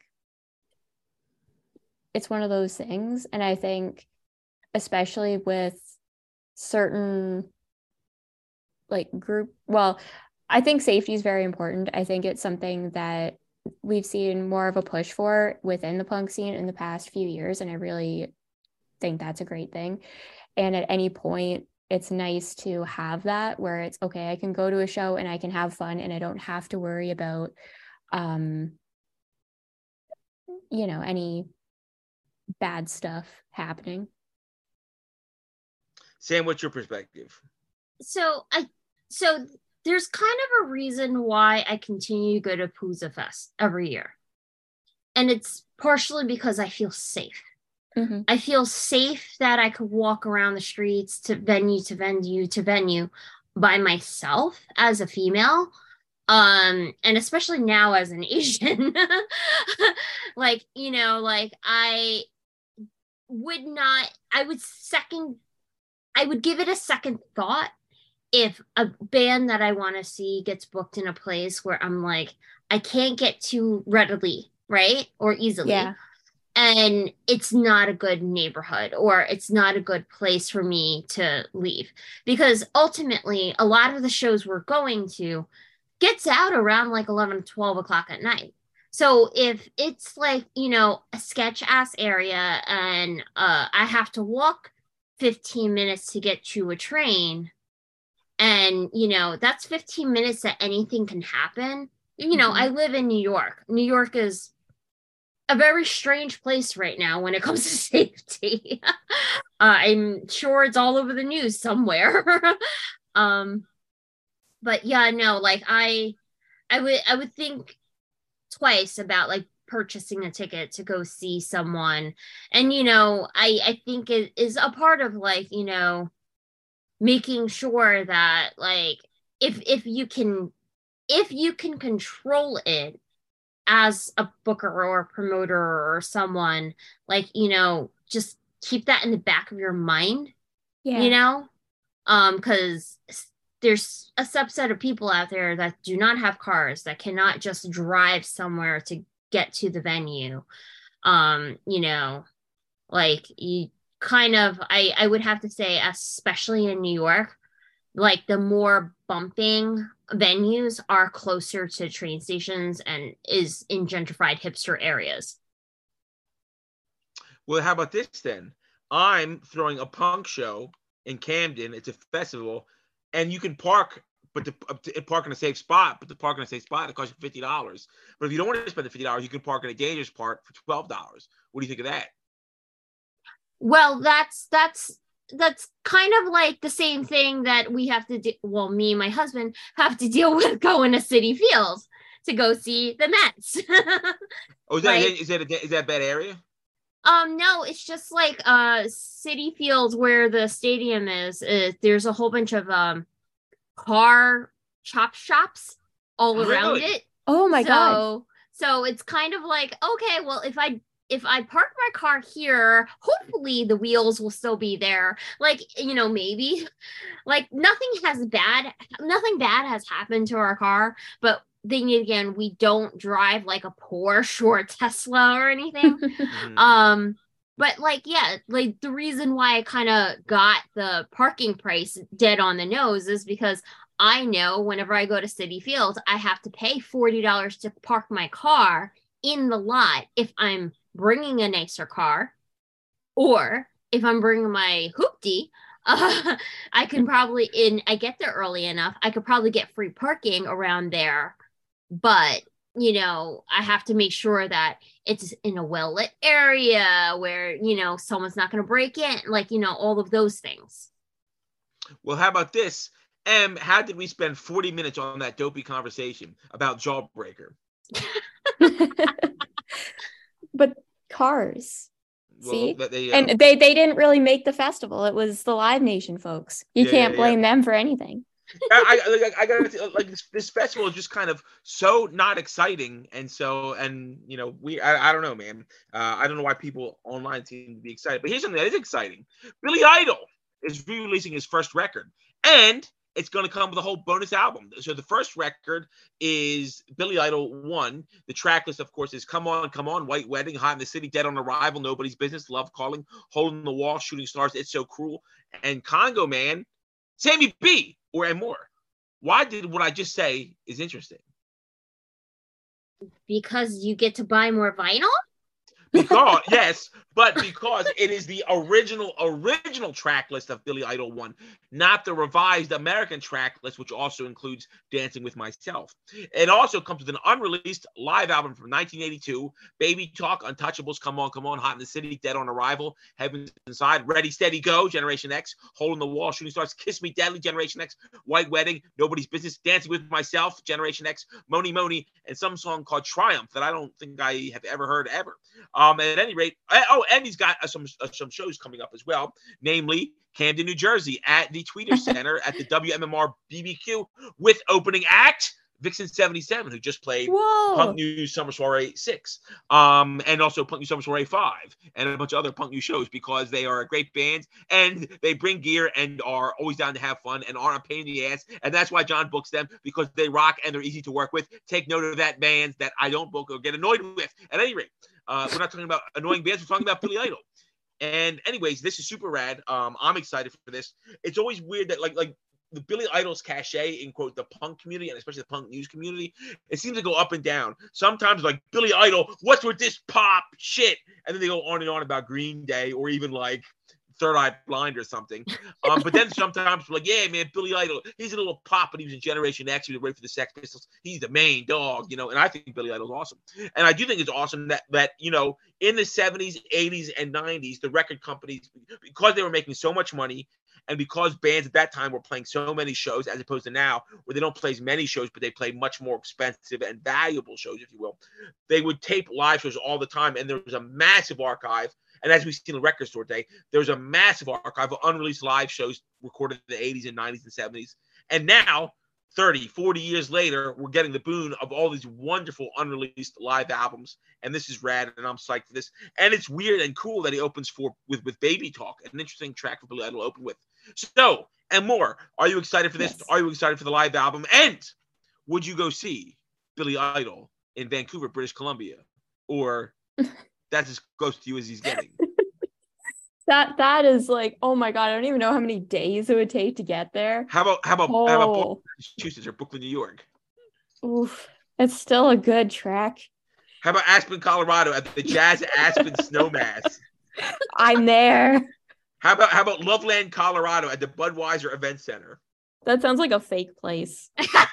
[SPEAKER 3] it's one of those things. And I think especially with certain group, I think safety is very important. I think it's something that we've seen more of a push for within the punk scene in the past few years, and I really think that's a great thing. And at any point, it's nice to have that where it's okay, I can go to a show and I can have fun and I don't have to worry about any bad stuff happening.
[SPEAKER 1] Sam, what's your perspective?
[SPEAKER 2] So there's kind of a reason why I continue to go to Poozah Fest every year. And it's partially because I feel safe.
[SPEAKER 3] Mm-hmm.
[SPEAKER 2] I feel safe that I could walk around the streets to venue to venue to venue by myself as a female. And especially now as an Asian, I would give it a second thought if a band that I want to see gets booked in a place where I'm I can't get to readily, right? Or easily.
[SPEAKER 3] Yeah.
[SPEAKER 2] And it's not a good neighborhood, or it's not a good place for me to leave. Because ultimately, a lot of the shows we're going to gets out around 11, 12 o'clock at night. So if it's a sketch ass area and I have to walk 15 minutes to get to a train, and that's 15 minutes that anything can happen.
[SPEAKER 3] Mm-hmm.
[SPEAKER 2] I live in New York. New York is a very strange place right now when it comes to safety. I'm sure it's all over the news somewhere. But yeah, no, I would think twice about purchasing a ticket to go see someone. And I think it is a part of making sure that if you can control it as a booker or a promoter or someone, just keep that in the back of your mind.
[SPEAKER 3] Yeah.
[SPEAKER 2] Because there's a subset of people out there that do not have cars, that cannot just drive somewhere to get to the venue. You kind of, I would have to say, especially in New York, the more bumping venues are closer to train stations and is in gentrified hipster areas.
[SPEAKER 1] Well, how about this then? I'm throwing a punk show in Camden. It's a festival, and you can park, but park in a safe spot. But to park in a safe spot, it costs you $50. But if you don't want to spend the $50, you can park in a dangerous part for $12. What do you think of that?
[SPEAKER 2] Well, that's kind of the same thing that we have to do. Well, me and my husband have to deal with going to Citi Fields to go see the Mets.
[SPEAKER 1] Oh, is that a bad area?
[SPEAKER 2] No, it's just Citi Fields, where the stadium is. There's a whole bunch of car chop shops all around
[SPEAKER 1] Really?
[SPEAKER 2] it.
[SPEAKER 3] Oh my God.
[SPEAKER 2] So it's kind of like, okay, well, if I park my car here, hopefully the wheels will still be there. Like, maybe like nothing bad has happened to our car, but then again, we don't drive like a Porsche or a Tesla or anything.
[SPEAKER 1] Mhm.
[SPEAKER 2] But like, yeah, like the reason why I kind of got the parking price dead on the nose is because I know whenever I go to Citi Field, I have to pay $40 to park my car in the lot if I'm bringing a nicer car, or if I'm bringing my hoopty, I can probably I get there early enough, I could probably get free parking around there. But I have to make sure that it's in a well-lit area where someone's not going to break in, like all of those things.
[SPEAKER 1] Well, how about this? How did we spend 40 minutes on that dopey conversation about Jawbreaker?
[SPEAKER 3] But cars.
[SPEAKER 1] Well,
[SPEAKER 3] See?
[SPEAKER 1] they,
[SPEAKER 3] And they didn't really make the festival. It was the Live Nation folks. You can't blame them for anything.
[SPEAKER 1] I got like this festival is just kind of so not exciting, and I don't know, man. I don't know why people online seem to be excited, but here's something that is exciting: Billy Idol is re-releasing his first record, and it's going to come with a whole bonus album. So the first record is Billy Idol 1. The track list, of course, is Come On, Come On, White Wedding, Hot in the City, Dead on Arrival, Nobody's Business, Love Calling, Hole in the Wall, Shooting Stars, It's So Cruel, and Congo Man, Sammy B, and more. Why did what I just say is interesting?
[SPEAKER 2] Because you get to buy more vinyl?
[SPEAKER 1] Because yes, but because it is the original track list of Billy Idol 1, not the revised American track list, which also includes Dancing with Myself. It also comes with an unreleased live album from 1982, Baby Talk, Untouchables, Come On, Come On, Hot in the City, Dead on Arrival, Heaven's Inside, Ready, Steady, Go, Generation X, Hole in the Wall, Shooting Stars, Kiss Me Deadly, Generation X, White Wedding, Nobody's Business, Dancing with Myself, Generation X, Moni Moni, and some song called Triumph that I don't think I have ever heard ever. At any rate, and he's got some shows coming up as well, namely Camden, New Jersey, at the Tweeter Center at the WMMR BBQ with opening act Vixen 77, who just played Punk News Summer Soiree 6, and also Punk News Summer Soiree 5, and a bunch of other Punk News shows, because they are a great band and they bring gear and are always down to have fun and aren't a pain in the ass, and that's why John books them, because they rock and they're easy to work with. Take note of that, bands that I don't book or get annoyed with. At any rate, we're not talking about annoying bands, we're talking about Billy Idol. And anyways, this is super rad. I'm excited for this. It's always weird that like the Billy Idol's cachet in quote the punk community, and especially the punk news community, it seems to go up and down. Sometimes like Billy Idol, what's with this pop shit? And then they go on and on about Green Day or even like Third Eye Blind or something. But then sometimes we're like, yeah, man, Billy Idol, he's a little pop, but he was in Generation X, he was ready for the Sex Pistols. He's the main dog, and I think Billy Idol's awesome. And I do think it's awesome that in the 70s, 80s, and 90s, the record companies, because they were making so much money, and because bands at that time were playing so many shows, as opposed to now, where they don't play as many shows, but they play much more expensive and valuable shows, if you will, they would tape live shows all the time, and there was a massive archive. And as we see in the Record Store Day, there's a massive archive of unreleased live shows recorded in the 80s and 90s and 70s. And now, 30, 40 years later, we're getting the boon of all these wonderful unreleased live albums. And this is rad, and I'm psyched for this. And it's weird and cool that he opens with Baby Talk, an interesting track for Billy Idol to open with. So, and more. Are you excited for this? Yes. Are you excited for the live album? And would you go see Billy Idol in Vancouver, British Columbia? Or that's as close to you as he's getting?
[SPEAKER 3] That is like, oh my God, I don't even know how many days it would take to get there.
[SPEAKER 1] How about Boston, Massachusetts, or Brooklyn, New York?
[SPEAKER 3] Oof, it's still a good track.
[SPEAKER 1] How about Aspen, Colorado, at the Jazz Aspen Snowmass?
[SPEAKER 3] I'm there.
[SPEAKER 1] How about Loveland, Colorado, at the Budweiser Event Center?
[SPEAKER 3] That sounds like a fake place.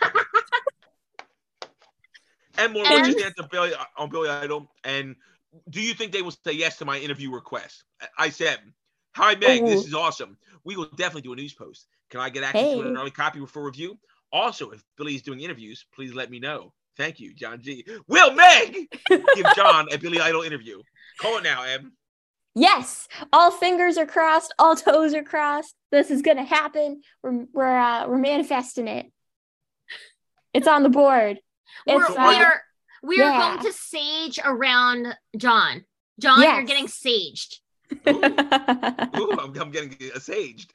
[SPEAKER 1] And more, let's just answer on Billy Idol. And do you think they will say yes to my interview request? I said, hi, Meg, this is awesome. We will definitely do a news post. Can I get access to an early copy for review? Also, if Billy is doing interviews, please let me know. Thank you, John G. Will Meg give John a Billy Idol interview? Call it now, Em.
[SPEAKER 3] Yes, all fingers are crossed, all toes are crossed. This is gonna happen. We're manifesting it. It's on the board.
[SPEAKER 2] We're
[SPEAKER 3] Yeah.
[SPEAKER 2] going to sage around John. John,
[SPEAKER 3] Yes.
[SPEAKER 2] you're getting saged.
[SPEAKER 1] Ooh, I'm getting saged.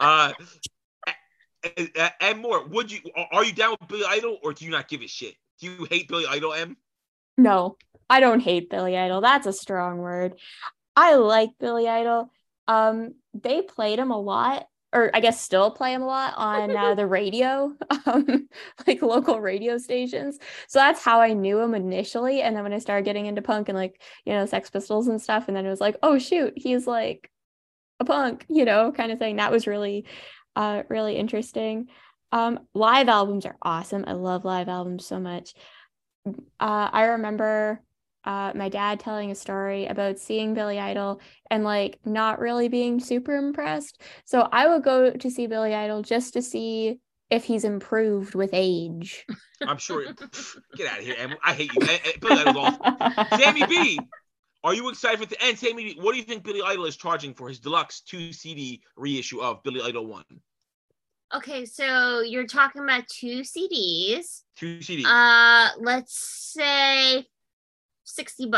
[SPEAKER 1] And more. Are you down with Billy Idol, or do you not give a shit? Do you hate Billy Idol, Em?
[SPEAKER 3] No, I don't hate Billy Idol. That's a strong word. I like Billy Idol. They played him a lot, or I guess still play him a lot on the radio, like local radio stations. So that's how I knew him initially. And then when I started getting into punk and like, Sex Pistols and stuff, and then it was like, oh shoot, he's like a punk, kind of thing. That was really, really interesting. Live albums are awesome. I love live albums so much. I remember my dad telling a story about seeing Billy Idol and like not really being super impressed. So I would go to see Billy Idol just to see if he's improved with age.
[SPEAKER 1] I'm sure. Get out of here, Em. I hate you. Billy Idol's awesome. Sammy B, are you excited for the end? Sammy B, what do you think Billy Idol is charging for his deluxe 2 CD reissue of Billy Idol 1?
[SPEAKER 2] Okay, so you're talking about 2 CDs.
[SPEAKER 1] 2 CDs.
[SPEAKER 2] Let's say $60.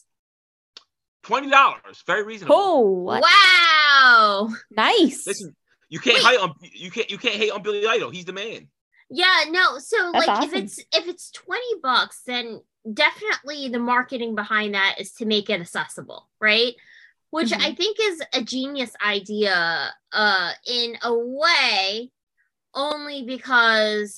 [SPEAKER 1] $20. Very reasonable.
[SPEAKER 3] Oh,
[SPEAKER 2] wow!
[SPEAKER 3] Nice.
[SPEAKER 1] Listen, you can't hate on Billy Idol. He's the man.
[SPEAKER 2] Yeah, no. So
[SPEAKER 3] That's
[SPEAKER 2] like,
[SPEAKER 3] awesome.
[SPEAKER 2] if it's $20, then definitely the marketing behind that is to make it accessible, right? Which I think is a genius idea, in a way, only because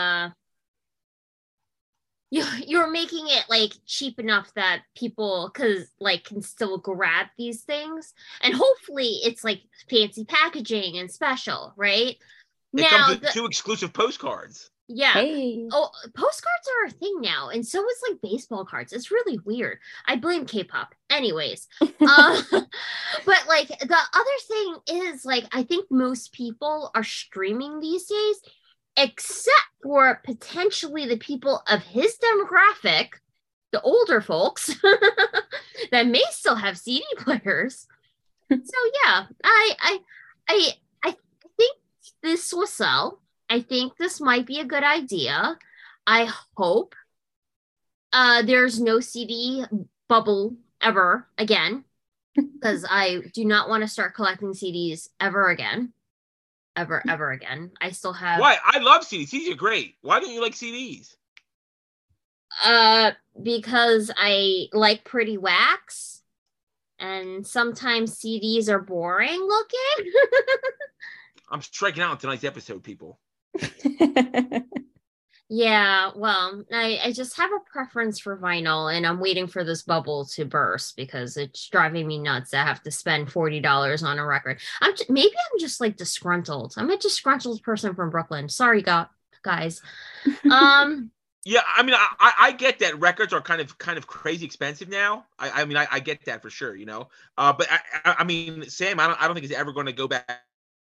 [SPEAKER 2] you're making it like cheap enough that people can still grab these things, and hopefully it's like fancy packaging and special, right?
[SPEAKER 1] It comes with 2 exclusive postcards.
[SPEAKER 2] Yeah.
[SPEAKER 3] Hey.
[SPEAKER 2] Oh, postcards are a thing now, and so is like baseball cards. It's really weird. I blame K-pop. Anyways, but like the other thing is like I think most people are streaming these days, except for potentially the people of his demographic, the older folks that may still have CD players. So yeah, I think this will sell. I think this might be a good idea. I hope there's no CD bubble ever again, because I do not want to start collecting CDs ever again. Ever again. I still have...
[SPEAKER 1] Why? I love CDs. CDs are great. Why don't you like CDs?
[SPEAKER 2] Because I like pretty wax, and sometimes CDs are boring looking.
[SPEAKER 1] I'm striking out on tonight's episode, people.
[SPEAKER 2] Yeah, well, I just have a preference for vinyl, and I'm waiting for this bubble to burst because it's driving me nuts. I have to spend $40 on a record. Maybe I'm just like disgruntled. I'm a disgruntled person from Brooklyn. Sorry, guys.
[SPEAKER 1] Yeah, I mean, I get that records are kind of crazy expensive now. I get that for sure, But I mean, Sam, I don't think it's ever going to go back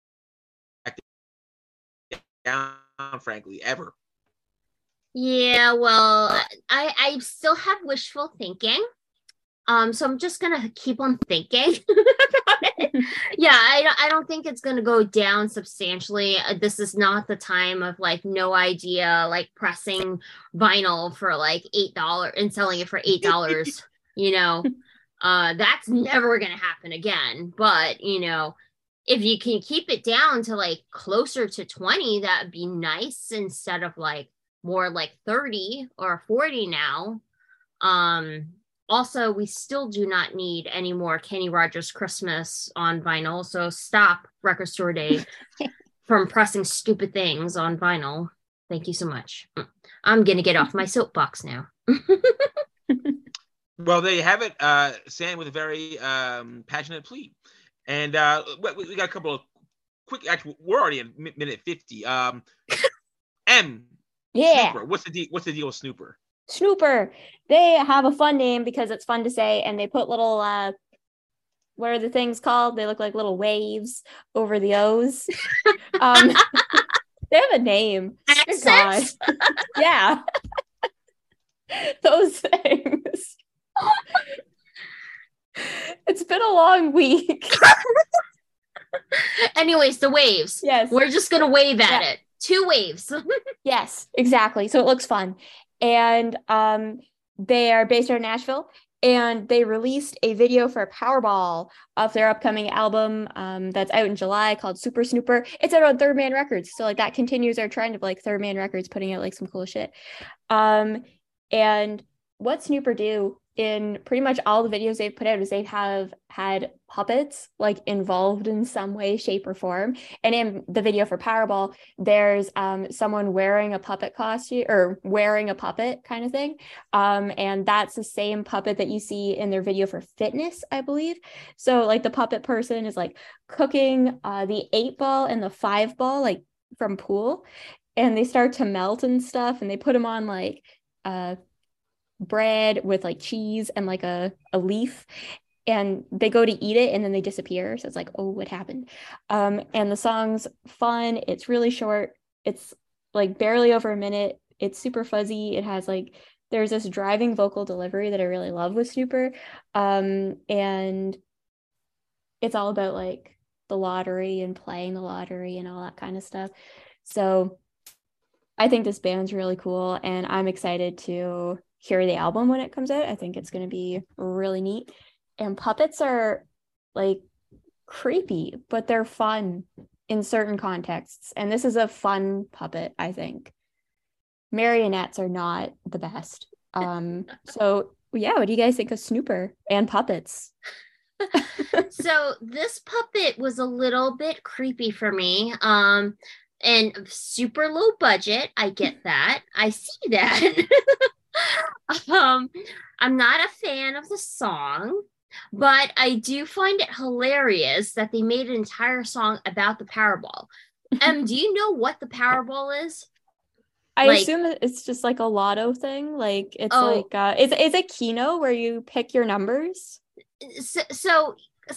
[SPEAKER 1] down, frankly, ever.
[SPEAKER 2] Yeah, well, I still have wishful thinking. So I'm just gonna keep on thinking about it. Yeah, I don't think it's gonna go down substantially. This is not the time of like no idea, like pressing vinyl for like $8 and selling it for $8. That's never gonna happen again. But if you can keep it down to like closer to 20, that'd be nice instead of like more like 30 or 40 now. Also, we still do not need any more Kenny Rogers Christmas on vinyl. So stop, Record Store Day, from pressing stupid things on vinyl. Thank you so much. I'm going to get off my soapbox now.
[SPEAKER 1] Well, there you have it. Sam with a very passionate plea. And we got a couple of quick, actually, we're already in minute 50. M.
[SPEAKER 3] Yeah.
[SPEAKER 1] Snooper. What's the deal with Snooper?
[SPEAKER 3] Snooper. They have a fun name because it's fun to say, and they put little what are the things called? They look like little waves over the O's. They have a name.
[SPEAKER 2] Accents?
[SPEAKER 3] Yeah. Those things. It's been a long week.
[SPEAKER 2] Anyways, the waves.
[SPEAKER 3] Yes.
[SPEAKER 2] We're just going to wave at it. 2 waves.
[SPEAKER 3] Yes, exactly. So it looks fun. And they are based out of Nashville, and they released a video for Powerball of their upcoming album that's out in July called Super Snooper. It's out on Third Man Records. So like that continues our trend of like Third Man Records putting out like some cool shit. And what Snooper do in pretty much all the videos they've put out is they have had puppets like involved in some way, shape, or form. And in the video for Powerball, there's someone wearing a puppet costume or wearing a puppet kind of thing. And that's the same puppet that you see in their video for Fitness, I believe. So like the puppet person is like cooking the 8-ball and the 5-ball like from pool, and they start to melt and stuff, and they put them on like bread with like cheese and like a leaf, and they go to eat it and then they disappear. So it's like, oh, what happened? And the song's fun. It's really short. It's like barely over a minute. It's super fuzzy. It has like, there's this driving vocal delivery that I really love with Snooper. And it's all about like the lottery and playing the lottery and all that kind of stuff. So I think this band's really cool, and I'm excited to hear the album when it comes out. I think it's going to be really neat. And puppets are like creepy, but they're fun in certain contexts. And this is a fun puppet, I think. Marionettes are not the best. So yeah, what do you guys think of Snooper and puppets?
[SPEAKER 2] So this puppet was a little bit creepy for me. And super low budget. I get that. I see that. I'm not a fan of the song, but I do find it hilarious that they made an entire song about the Powerball. Do you know what the Powerball is?
[SPEAKER 3] I assume it's just like a lotto thing. Like it's like it's a Keno where you pick your numbers.
[SPEAKER 2] So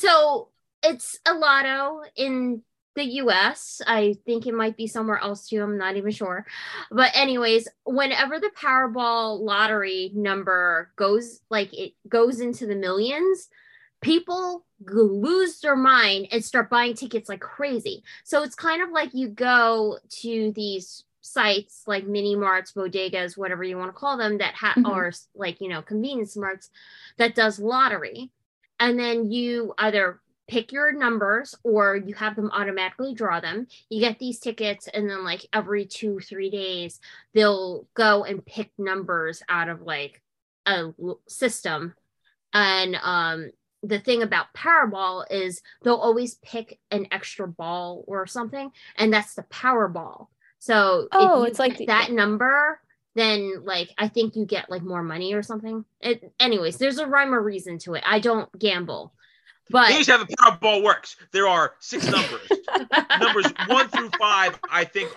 [SPEAKER 2] it's a lotto in the US. I think it might be somewhere else too. I'm not even sure. But anyways, whenever the Powerball lottery number goes into the millions, people lose their mind and start buying tickets like crazy. So it's kind of like you go to these sites like mini marts, bodegas, whatever you want to call them, that or like, convenience marts that does lottery. And then you either pick your numbers or you have them automatically draw them. You get these tickets, and then like every 2-3 days they'll go and pick numbers out of like a system. And the thing about Powerball is they'll always pick an extra ball or something, and that's the Powerball. So if you it's like that number, then like I think you get like more money or something. Anyways, there's a rhyme or reason to it. I don't gamble. But
[SPEAKER 1] here's how the Powerball works. There are 6 numbers. Numbers 1 through 5, I think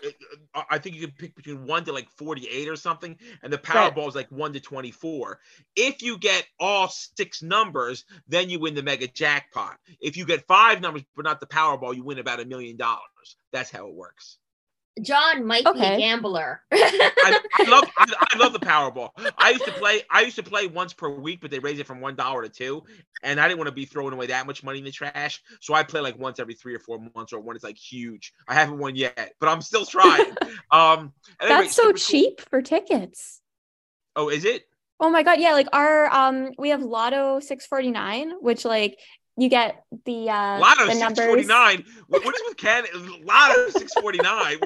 [SPEAKER 1] you can pick between 1 to like 48 or something, and the Powerball is like 1 to 24. If you get all 6 numbers, then you win the mega jackpot. If you get 5 numbers but not the Powerball, you win about $1 million. That's how it works.
[SPEAKER 2] John might be a gambler.
[SPEAKER 1] I love the Powerball. I used to play once per week, but they raised it from $1 to $2, and I didn't want to be throwing away that much money in the trash. So I play like once every 3 or 4 months, or when it's like huge. I haven't won yet, but I'm still trying.
[SPEAKER 3] That's so cheap for tickets.
[SPEAKER 1] Oh, is it?
[SPEAKER 3] Oh my god, yeah. Like our we have Lotto 649, which like you get the
[SPEAKER 1] Lotto
[SPEAKER 3] the
[SPEAKER 1] 649. What is with Canada? Lotto 649.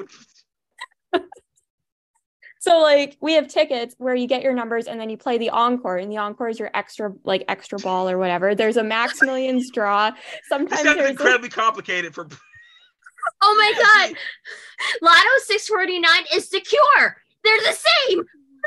[SPEAKER 3] So like we have tickets where you get your numbers and then you play the encore, and the encore is your extra ball or whatever. There's a max millions draw. Sometimes
[SPEAKER 1] it's incredibly complicated for.
[SPEAKER 2] Oh my god, Lotto 649 is The Cure. They're the same.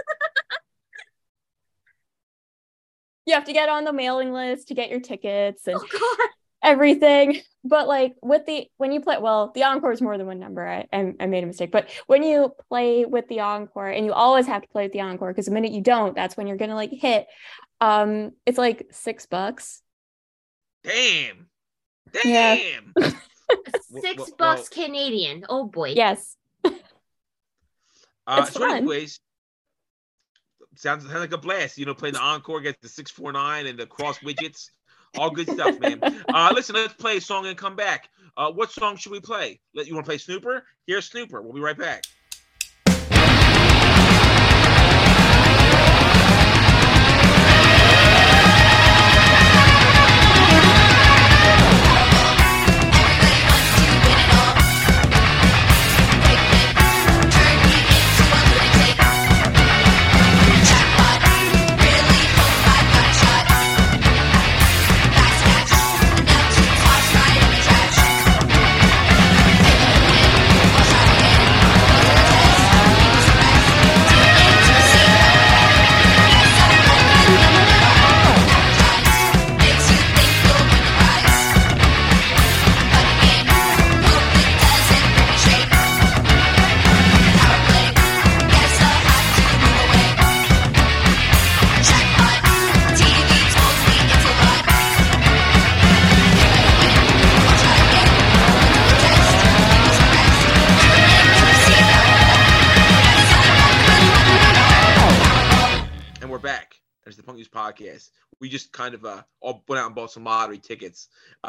[SPEAKER 3] You have to get on the mailing list to get your tickets and everything. But like when you play, the encore is more than one number. I made a mistake. But when you play with the encore, and you always have to play with the encore, because the minute you don't, that's when you're gonna like hit. It's like $6.
[SPEAKER 1] Damn.
[SPEAKER 3] Yeah.
[SPEAKER 2] $6 Canadian. Oh boy.
[SPEAKER 3] Yes.
[SPEAKER 1] It's fun. Anyways, sounds like a blast. Playing the encore against the 649 and the cross widgets. All good stuff, man. Listen, let's play a song and come back. What song should we play? You want to play Snooper? Here's Snooper. We'll be right back. Podcast. We just kind of all went out and bought some lottery tickets.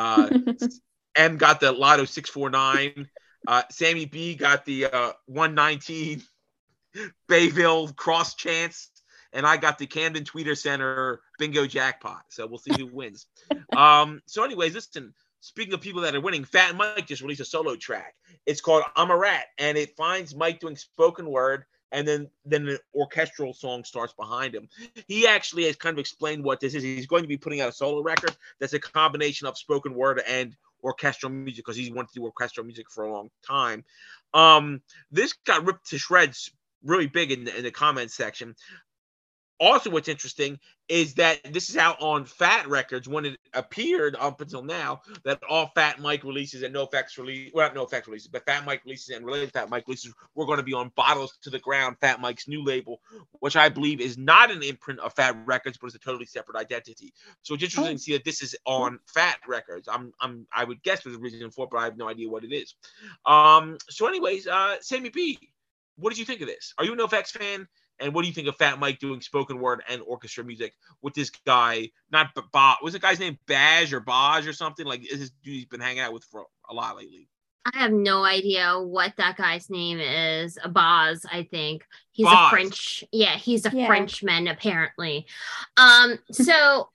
[SPEAKER 1] M got the Lotto 649. Sammy B got the 119 Bayville Cross Chance, and I got the Camden Tweeter Center Bingo Jackpot. So we'll see who wins. So anyways, listen, speaking of people that are winning, Fat Mike just released a solo track. It's called I'm a Rat, and it finds Mike doing spoken word, and then an orchestral song starts behind him. He actually has kind of explained what this is. He's going to be putting out a solo record that's a combination of spoken word and orchestral music, because he's wanted to do orchestral music for a long time. This got ripped to shreds really big in the comments section. Also, what's interesting is that this is out on Fat Records when it appeared up until now that all Fat Mike releases and NoFX releases, well, not NoFX releases, but Fat Mike releases and related Fat Mike releases were going to be on Bottles to the Ground, Fat Mike's new label, which I believe is not an imprint of Fat Records, but is a totally separate identity. So it's interesting to see that this is on Fat Records. I would guess there's a reason for it, but I have no idea what it is. So anyways, Sammy B, what did you think of this? Are you a NoFX fan? And what do you think of Fat Mike doing spoken word and orchestra music with this guy? Not Bob. Was the guy's name Baj or something? Like, is this dude he's been hanging out with for a lot lately?
[SPEAKER 2] I have no idea what that guy's name is. Baz, I think. He's
[SPEAKER 1] Baz.
[SPEAKER 2] A French. Yeah, he's a Frenchman apparently. So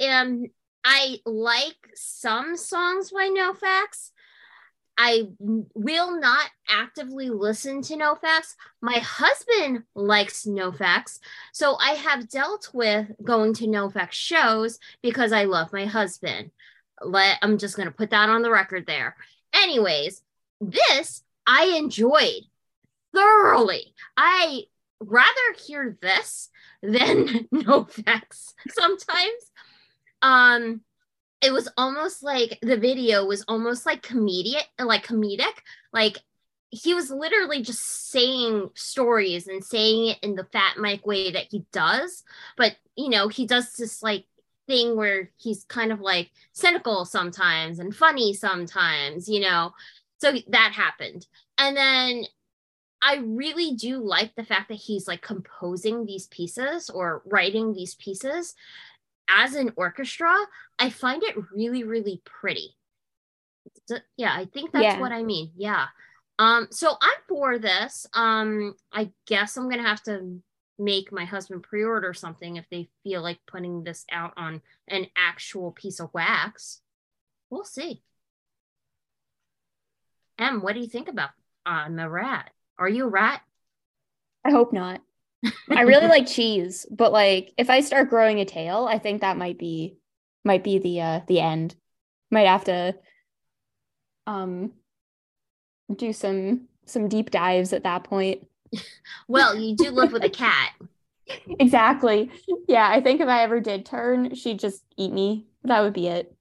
[SPEAKER 2] I like some songs by NoFX. I will not actively listen to NoFX. My husband likes NoFX, so I have dealt with going to NoFX shows because I love my husband. I'm just going to put that on the record there. Anyways, this I enjoyed thoroughly. I rather hear this than NoFX sometimes. It was almost like the video was almost like comedic. Like he was literally just saying stories and saying it in the Fat Mike way that he does. But, you know, he does this like thing where he's kind of like cynical sometimes and funny sometimes, you know. So that happened. And then I really do like the fact that he's like composing these pieces or writing these pieces as an orchestra. I find it really, really pretty. Yeah, I think that's what I mean. Yeah. So I'm for this. I guess I'm gonna have to make my husband pre-order something if they feel like putting this out on an actual piece of wax. We'll see. Em, what do you think about I'm a Rat? Are you a rat?
[SPEAKER 3] I hope not. I really like cheese, but like if I start growing a tail, I think that might be the end. Might have to do some deep dives at that point.
[SPEAKER 2] Well, you do live with a cat.
[SPEAKER 3] Exactly. Yeah, I think if I ever did turn, she'd just eat me. That would be it.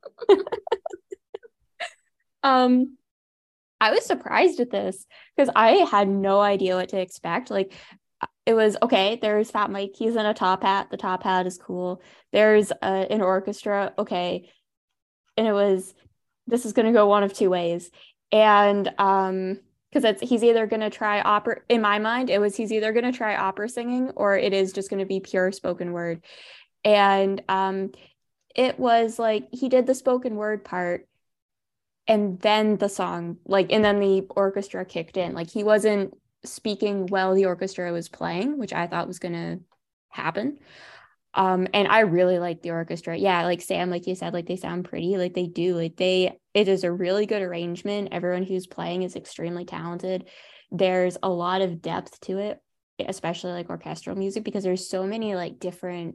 [SPEAKER 3] I was surprised at this because I had no idea what to expect. Like, it was, okay, there's Fat Mike. He's in a top hat. The top hat is cool. There's an orchestra. Okay. And this is going to go one of two ways. And because he's either going to try opera. In my mind, he's either going to try opera singing or it is just going to be pure spoken word. And it was like he did the spoken word part and then the song, like, and then the orchestra kicked in. Like he wasn't speaking while the orchestra was playing, which I thought was gonna happen. And I really like the orchestra. Yeah, like Sam, like you said, like they sound pretty, like they do, it is a really good arrangement. Everyone who's playing is extremely talented. There's a lot of depth to it, especially like orchestral music, because there's so many like different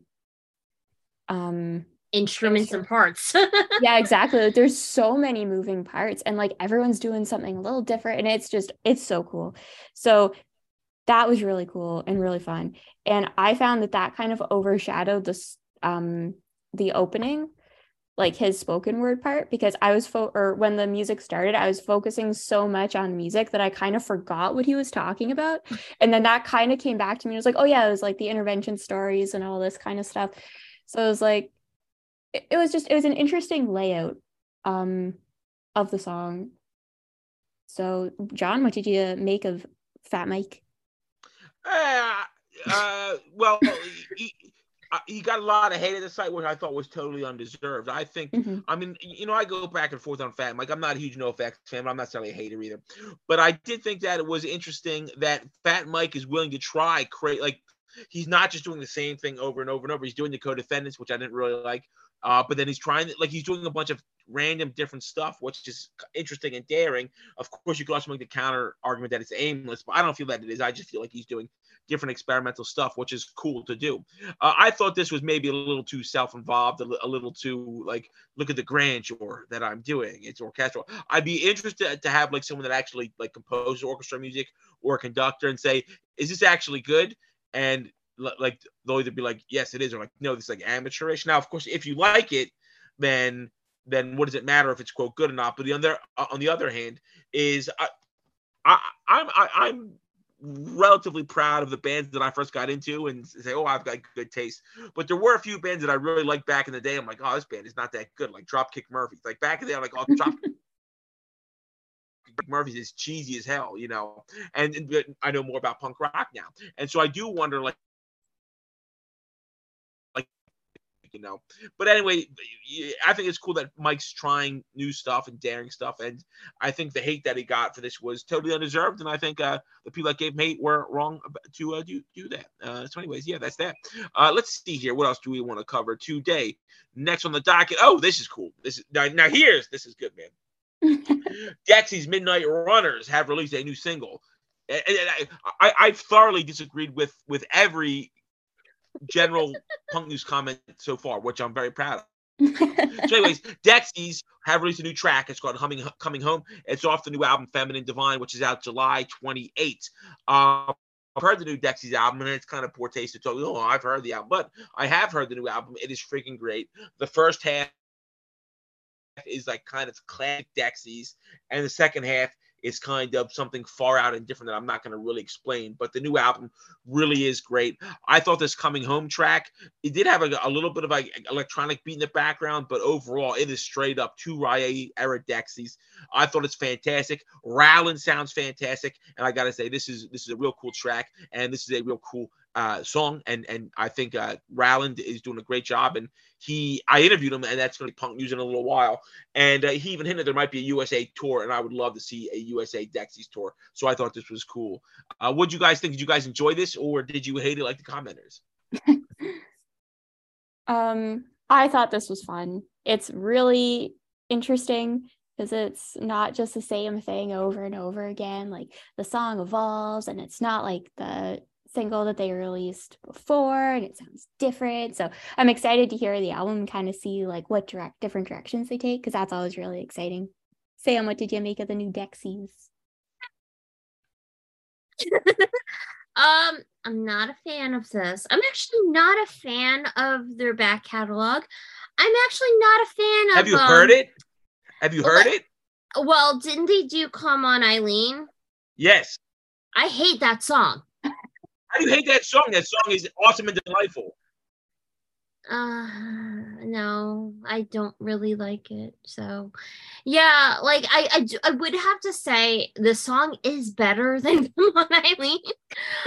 [SPEAKER 2] instruments and parts.
[SPEAKER 3] Yeah, exactly. Like, there's so many moving parts and like everyone's doing something a little different, and it's so cool. So that was really cool and really fun. And I found that kind of overshadowed the opening, like his spoken word part, because I was or when the music started, I was focusing so much on music that I kind of forgot what he was talking about. And then that kind of came back to me. It was like, oh yeah, it was like the intervention stories and all this kind of stuff. So it was like, it was an interesting layout of the song. So John, what did you make of Fat Mike?
[SPEAKER 1] Well, he got a lot of hate at the site, which I thought was totally undeserved. I think, I mean, I go back and forth on Fat Mike. I'm not a huge NoFX fan, but I'm not necessarily a hater either. But I did think that it was interesting that Fat Mike is willing to try, like, he's not just doing the same thing over and over and over. He's doing the co-defendants, which I didn't really like. But then he's he's doing a bunch of random different stuff, which is interesting and daring. Of course, you could also make the counter argument that it's aimless, but I don't feel that it is. I just feel like he's doing different experimental stuff, which is cool to do. I thought this was maybe a little too self-involved, a little too like, look at the grandeur that I'm doing. It's orchestral. I'd be interested to have like someone that actually like composes orchestra music or a conductor and say, is this actually good? And like they'll either be like, yes, it is, or like, no, this is like amateurish. Now, of course, if you like it, then what does it matter if it's quote good or not? But on the other hand, is I'm relatively proud of the bands that I first got into and say, oh, I've got good taste. But there were a few bands that I really liked back in the day. I'm like, oh, this band is not that good. Like Dropkick Murphys. Like back in the day, I'm like, oh, Dropkick Murphys is cheesy as hell, and I know more about punk rock now. And so I do wonder, but anyway, I think it's cool that Mike's trying new stuff and daring stuff. And I think the hate that he got for this was totally undeserved. And I think the people that gave him hate were wrong to do that. So anyways, yeah, that's that. Let's see here. What else do we want to cover today? Next on the docket. Oh, this is cool. This is this is good, man. Dexy's Midnight Runners have released a new single. And I've thoroughly disagreed with every general punk news comment so far, which I'm very proud of. So anyways, Dexys have released a new track. It's called Coming Home. It's off the new album Feminine Divine, which is out July 28th. I've heard the new Dexys album, and it's kind of poor taste to tell you, oh, I've heard the album. But I have heard the new album. It is freaking great. The first half is like kind of classic Dexys, and the second half is kind of something far out and different that I'm not going to really explain. But the new album really is great. I thought this Coming Home track, it did have a little bit of like electronic beat in the background, but overall it is straight up 2RAE era Dexys. I thought it's fantastic. Rowland sounds fantastic, and I got to say this is a real cool track, and this is a real cool song, and I think Rowland is doing a great job. And I interviewed him, and that's going to be punk news in a little while. And he even hinted there might be a USA tour, and I would love to see a USA Dexys tour. So I thought this was cool. What did you guys think? Did you guys enjoy this, or did you hate it like the commenters?
[SPEAKER 3] I thought this was fun. It's really interesting because it's not just the same thing over and over again. Like the song evolves, and it's not like the single that they released before, and it sounds different. So I'm excited to hear the album and kind of see like what different directions they take, because that's always really exciting. Sam, what did you make of the new Dexys?
[SPEAKER 2] I'm not a fan of this. I'm actually not a fan of their back catalog. I'm actually not a fan of.
[SPEAKER 1] Have you heard it? Have you heard it?
[SPEAKER 2] Well, didn't they do Come On Eileen?
[SPEAKER 1] Yes.
[SPEAKER 2] I hate that song.
[SPEAKER 1] How do you hate that song? That song is awesome and delightful.
[SPEAKER 2] No, I don't really like it. So, yeah, like I would have to say the song is better than Come On Eileen,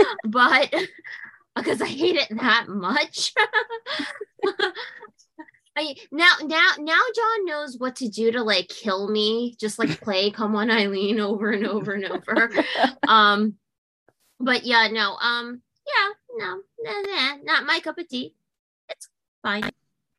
[SPEAKER 2] but because I hate it that much. Now John knows what to do to like kill me, just like play Come On Eileen over and over and over. But yeah, no, not my cup of tea. It's fine.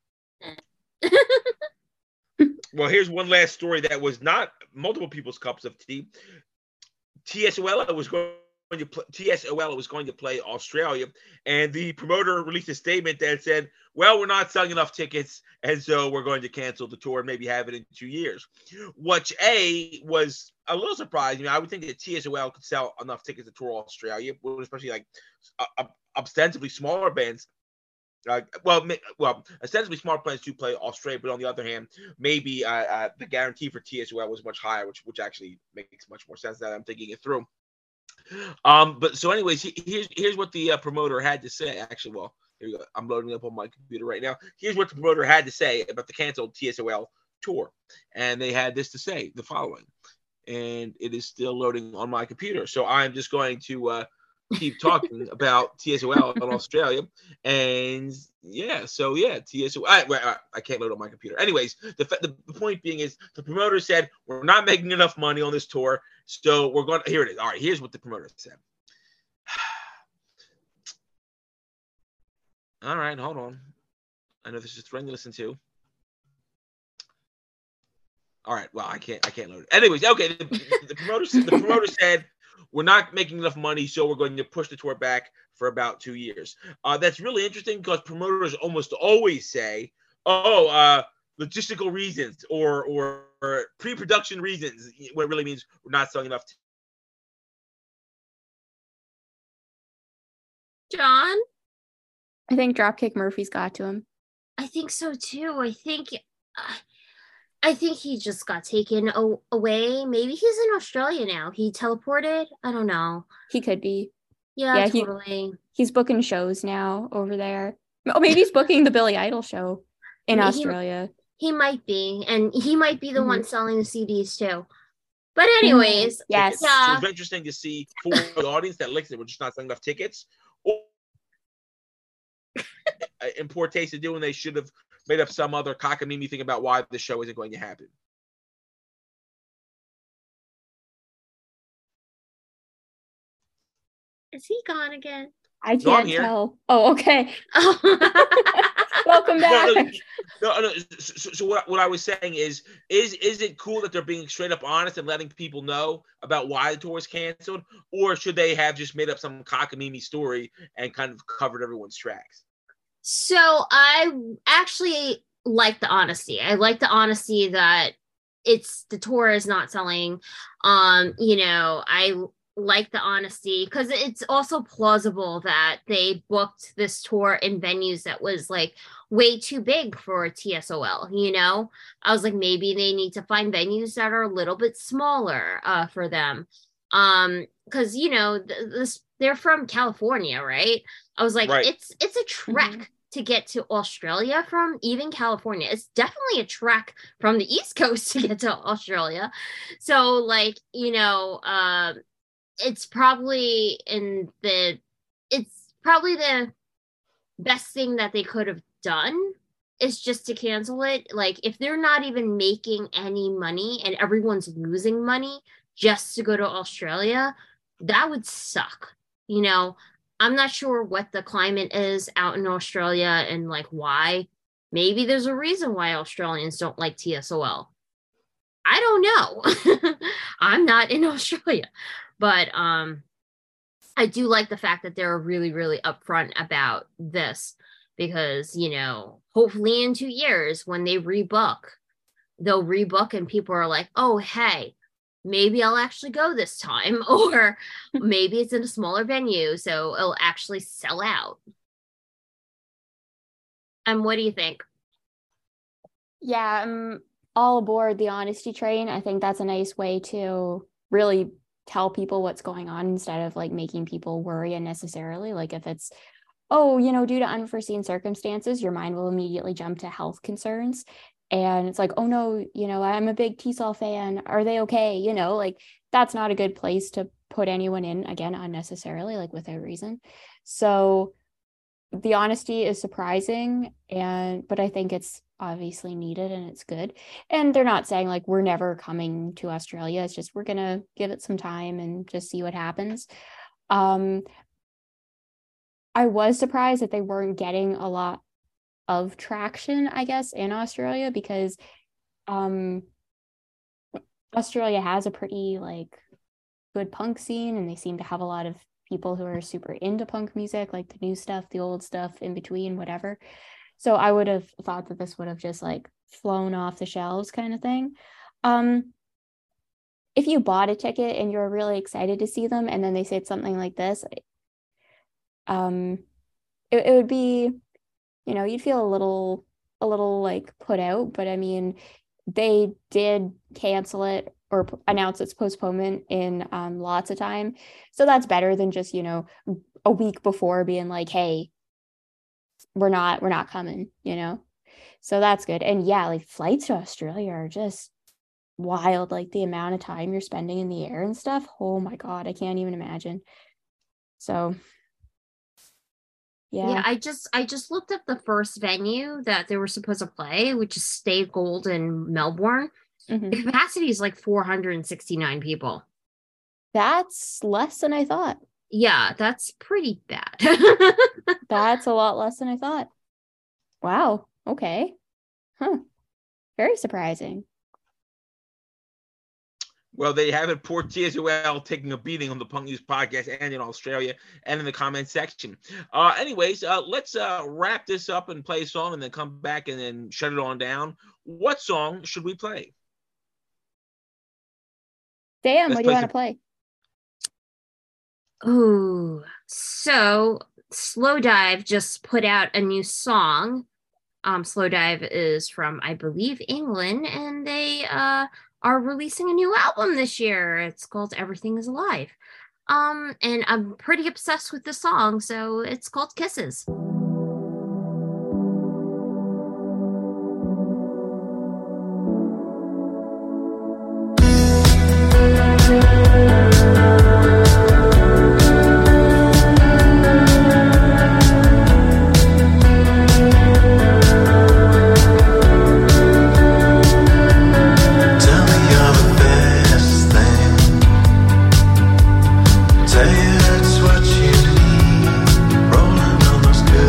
[SPEAKER 1] Well, here's one last story that was not multiple people's cups of tea. TSOL was going to play Australia, and the promoter released a statement that said, well, we're not selling enough tickets, and so we're going to cancel the tour and maybe have it in 2 years. Which, was a little surprising. I would think that TSOL could sell enough tickets to tour Australia, especially like ostensibly smaller bands. Ostensibly smaller bands do play Australia, but on the other hand, maybe the guarantee for TSOL was much higher, which actually makes much more sense now that I'm thinking it through. But so anyways, here's what the promoter had to say. Actually, well, here we go. I'm loading up on my computer right now. Here's what the promoter had to say about the canceled TSOL tour. And they had this to say, the following. And it is still loading on my computer. So I'm just going to keep talking about TSOL in Australia. And TSOL. I can't load on my computer. Anyways, the point being is the promoter said, we're not making enough money on this tour. So we're going to, here it is. All right, here's what the promoter said. All right, hold on. I know this is thrilling to listen to. All right, well, I can't load it. Anyways, okay, the promoter said, we're not making enough money, so we're going to push the tour back for about 2 years. That's really interesting because promoters almost always say, logistical reasons or pre-production reasons, what it really means we're not selling enough.
[SPEAKER 2] John?
[SPEAKER 3] I think Dropkick Murphys got to him.
[SPEAKER 2] I think so too. I think he just got taken away. Maybe he's in Australia now. He teleported. I don't know.
[SPEAKER 3] He could be.
[SPEAKER 2] Yeah, totally.
[SPEAKER 3] He's booking shows now over there. Oh, maybe he's booking the Billy Idol show in Australia.
[SPEAKER 2] He might be. And he might be the one selling the CDs too. But anyways.
[SPEAKER 3] Yes.
[SPEAKER 1] Yeah. So it's interesting to see for the audience that listen, we're just not selling enough tickets. Or in poor taste of doing, they should have made up some other cockamamie thing about why the show isn't going to happen.
[SPEAKER 2] Is he gone again?
[SPEAKER 3] I can't tell. Oh, okay. Welcome back.
[SPEAKER 1] No. So what I was saying is it cool that they're being straight up honest and letting people know about why the tour is canceled, or should they have just made up some cockamamie story and kind of covered everyone's tracks?
[SPEAKER 2] So I actually like the honesty. I like the honesty that the tour is not selling. I like the honesty because it's also plausible that they booked this tour in venues that was like way too big for TSOL. I was like, maybe they need to find venues that are a little bit smaller for them. Because they're from California, right? I was like, right. It's a trek to get to Australia from even California. It's definitely a trek from the East Coast to get to Australia. So it's probably the best thing that they could have done is just to cancel it. Like, if they're not even making any money and everyone's losing money just to go to Australia, that would suck. I'm not sure what the climate is out in Australia and like why. Maybe there's a reason why Australians don't like TSOL. I don't know. I'm not in Australia. But I do like the fact that they're really, really upfront about this because, hopefully in 2 years when they rebook, they'll rebook and people are like, oh, hey, maybe I'll actually go this time. Or maybe it's in a smaller venue, so it'll actually sell out. And what do you think?
[SPEAKER 3] Yeah, I'm all aboard the honesty train. I think that's a nice way to really tell people what's going on instead of like making people worry unnecessarily. Like if it's, due to unforeseen circumstances, your mind will immediately jump to health concerns. And it's like, oh no, I'm a big TSOL fan. Are they okay? Like that's not a good place to put anyone in, again, unnecessarily, like without reason. So the honesty is surprising, but I think it's obviously needed and it's good. And they're not saying like we're never coming to Australia. It's just we're gonna give it some time and just see what happens. I was surprised that they weren't getting a lot of traction, I guess, in Australia, because Australia has a pretty like good punk scene, and they seem to have a lot of people who are super into punk music, like the new stuff, the old stuff, in between, whatever. So I would have thought that this would have just like flown off the shelves kind of thing. If you bought a ticket and you're really excited to see them and then they said something like this, it would be, you know, you'd feel a little like put out. But I mean, they did cancel it or announce its postponement in lots of time. So that's better than just, you know, a week before being like, hey, we're not coming, you know? So that's good. And yeah, like flights to Australia are just wild. Like the amount of time you're spending in the air and stuff. Oh my God, I can't even imagine. So yeah,
[SPEAKER 2] I just looked up the first venue that they were supposed to play, which is Stay Gold in Melbourne.
[SPEAKER 3] Mm-hmm.
[SPEAKER 2] The capacity is like 469 people.
[SPEAKER 3] That's less than I thought.
[SPEAKER 2] Yeah, that's pretty bad.
[SPEAKER 3] That's a lot less than I thought. Wow. Okay. Huh. Very surprising.
[SPEAKER 1] Well, they have it. Poor TSOL taking a beating on the Punk News podcast and in Australia and in the comment section. Anyways, let's wrap this up and play a song and then come back and then shut it on down. What song should we play?
[SPEAKER 3] Dan, what do you want to play?
[SPEAKER 2] Ooh, so Slowdive just put out a new song. Slowdive is from, I believe, England, and they are releasing a new album this year. It's called Everything Is Alive. And I'm pretty obsessed with the song, so it's called Kisses.
[SPEAKER 4] Say it's what you need, rolling on those good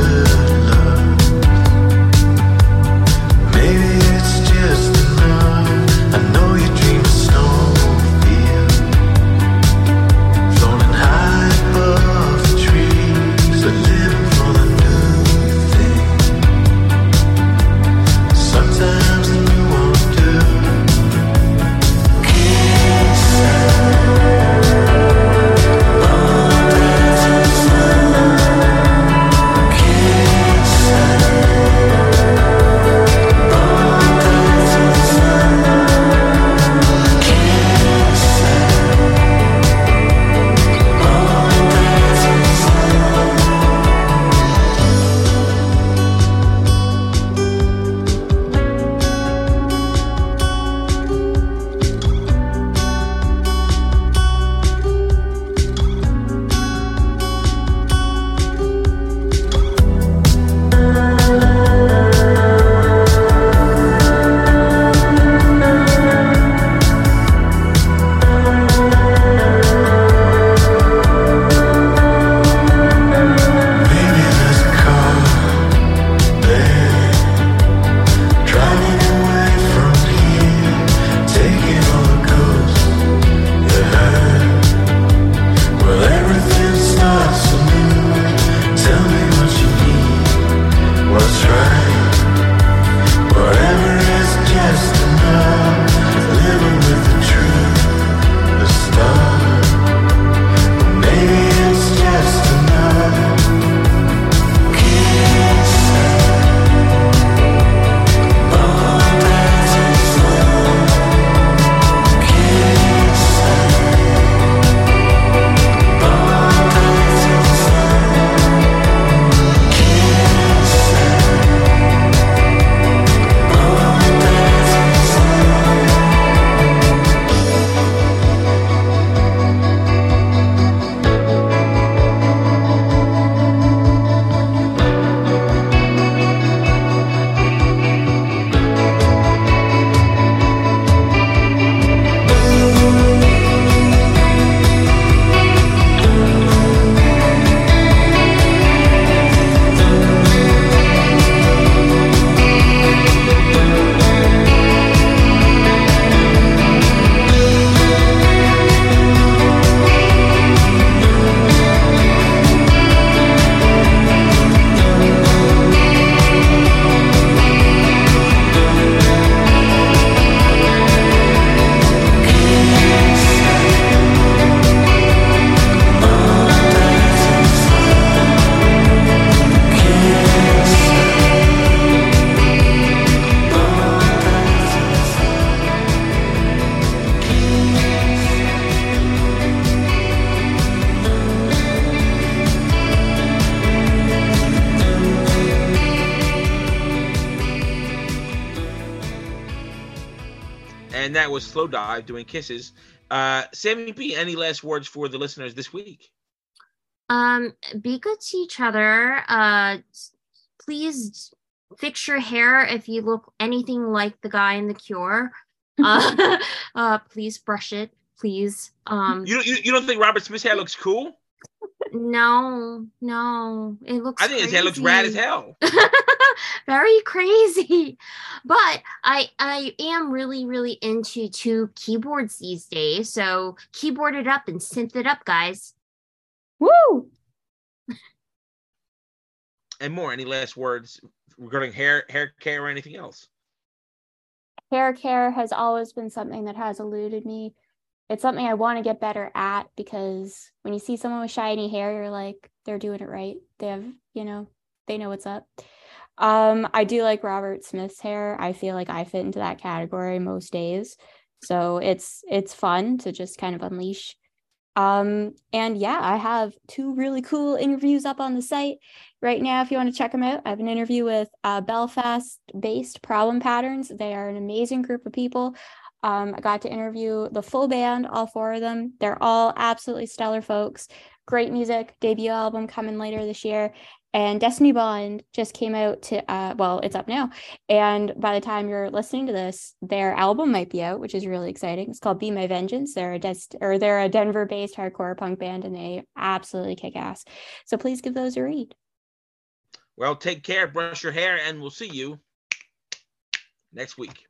[SPEAKER 1] And that was Slowdive doing Kisses. Sammy B, any last words for the listeners this week?
[SPEAKER 2] Be good to each other. Please fix your hair if you look anything like the guy in The Cure. Please brush it, please.
[SPEAKER 1] You don't think Robert Smith's hair looks cool?
[SPEAKER 2] No, it looks.
[SPEAKER 1] I think his hair looks rad as hell.
[SPEAKER 2] Very crazy, but I am really, really into 2 keyboards these days. So keyboard it up and synth it up, guys.
[SPEAKER 3] Woo!
[SPEAKER 1] And more. Any last words regarding hair care or anything else?
[SPEAKER 3] Hair care has always been something that has eluded me. It's something I want to get better at, because when you see someone with shiny hair, you're like, they're doing it right. They have, they know what's up. I do like Robert Smith's hair. I feel like I fit into that category most days. So it's fun to just kind of unleash. And yeah, I have 2 really cool interviews up on the site right now if you want to check them out. I have an interview with Belfast-based Problem Patterns. They are an amazing group of people. I got to interview the full band, all 4 of them. They're all absolutely stellar folks. Great music, debut album coming later this year. And Destiny Bond just came out to, it's up now. And by the time you're listening to this, their album might be out, which is really exciting. It's called Be My Vengeance. They're a Denver-based hardcore punk band, and they absolutely kick ass. So please give those a read.
[SPEAKER 1] Well, take care, brush your hair, and we'll see you next week.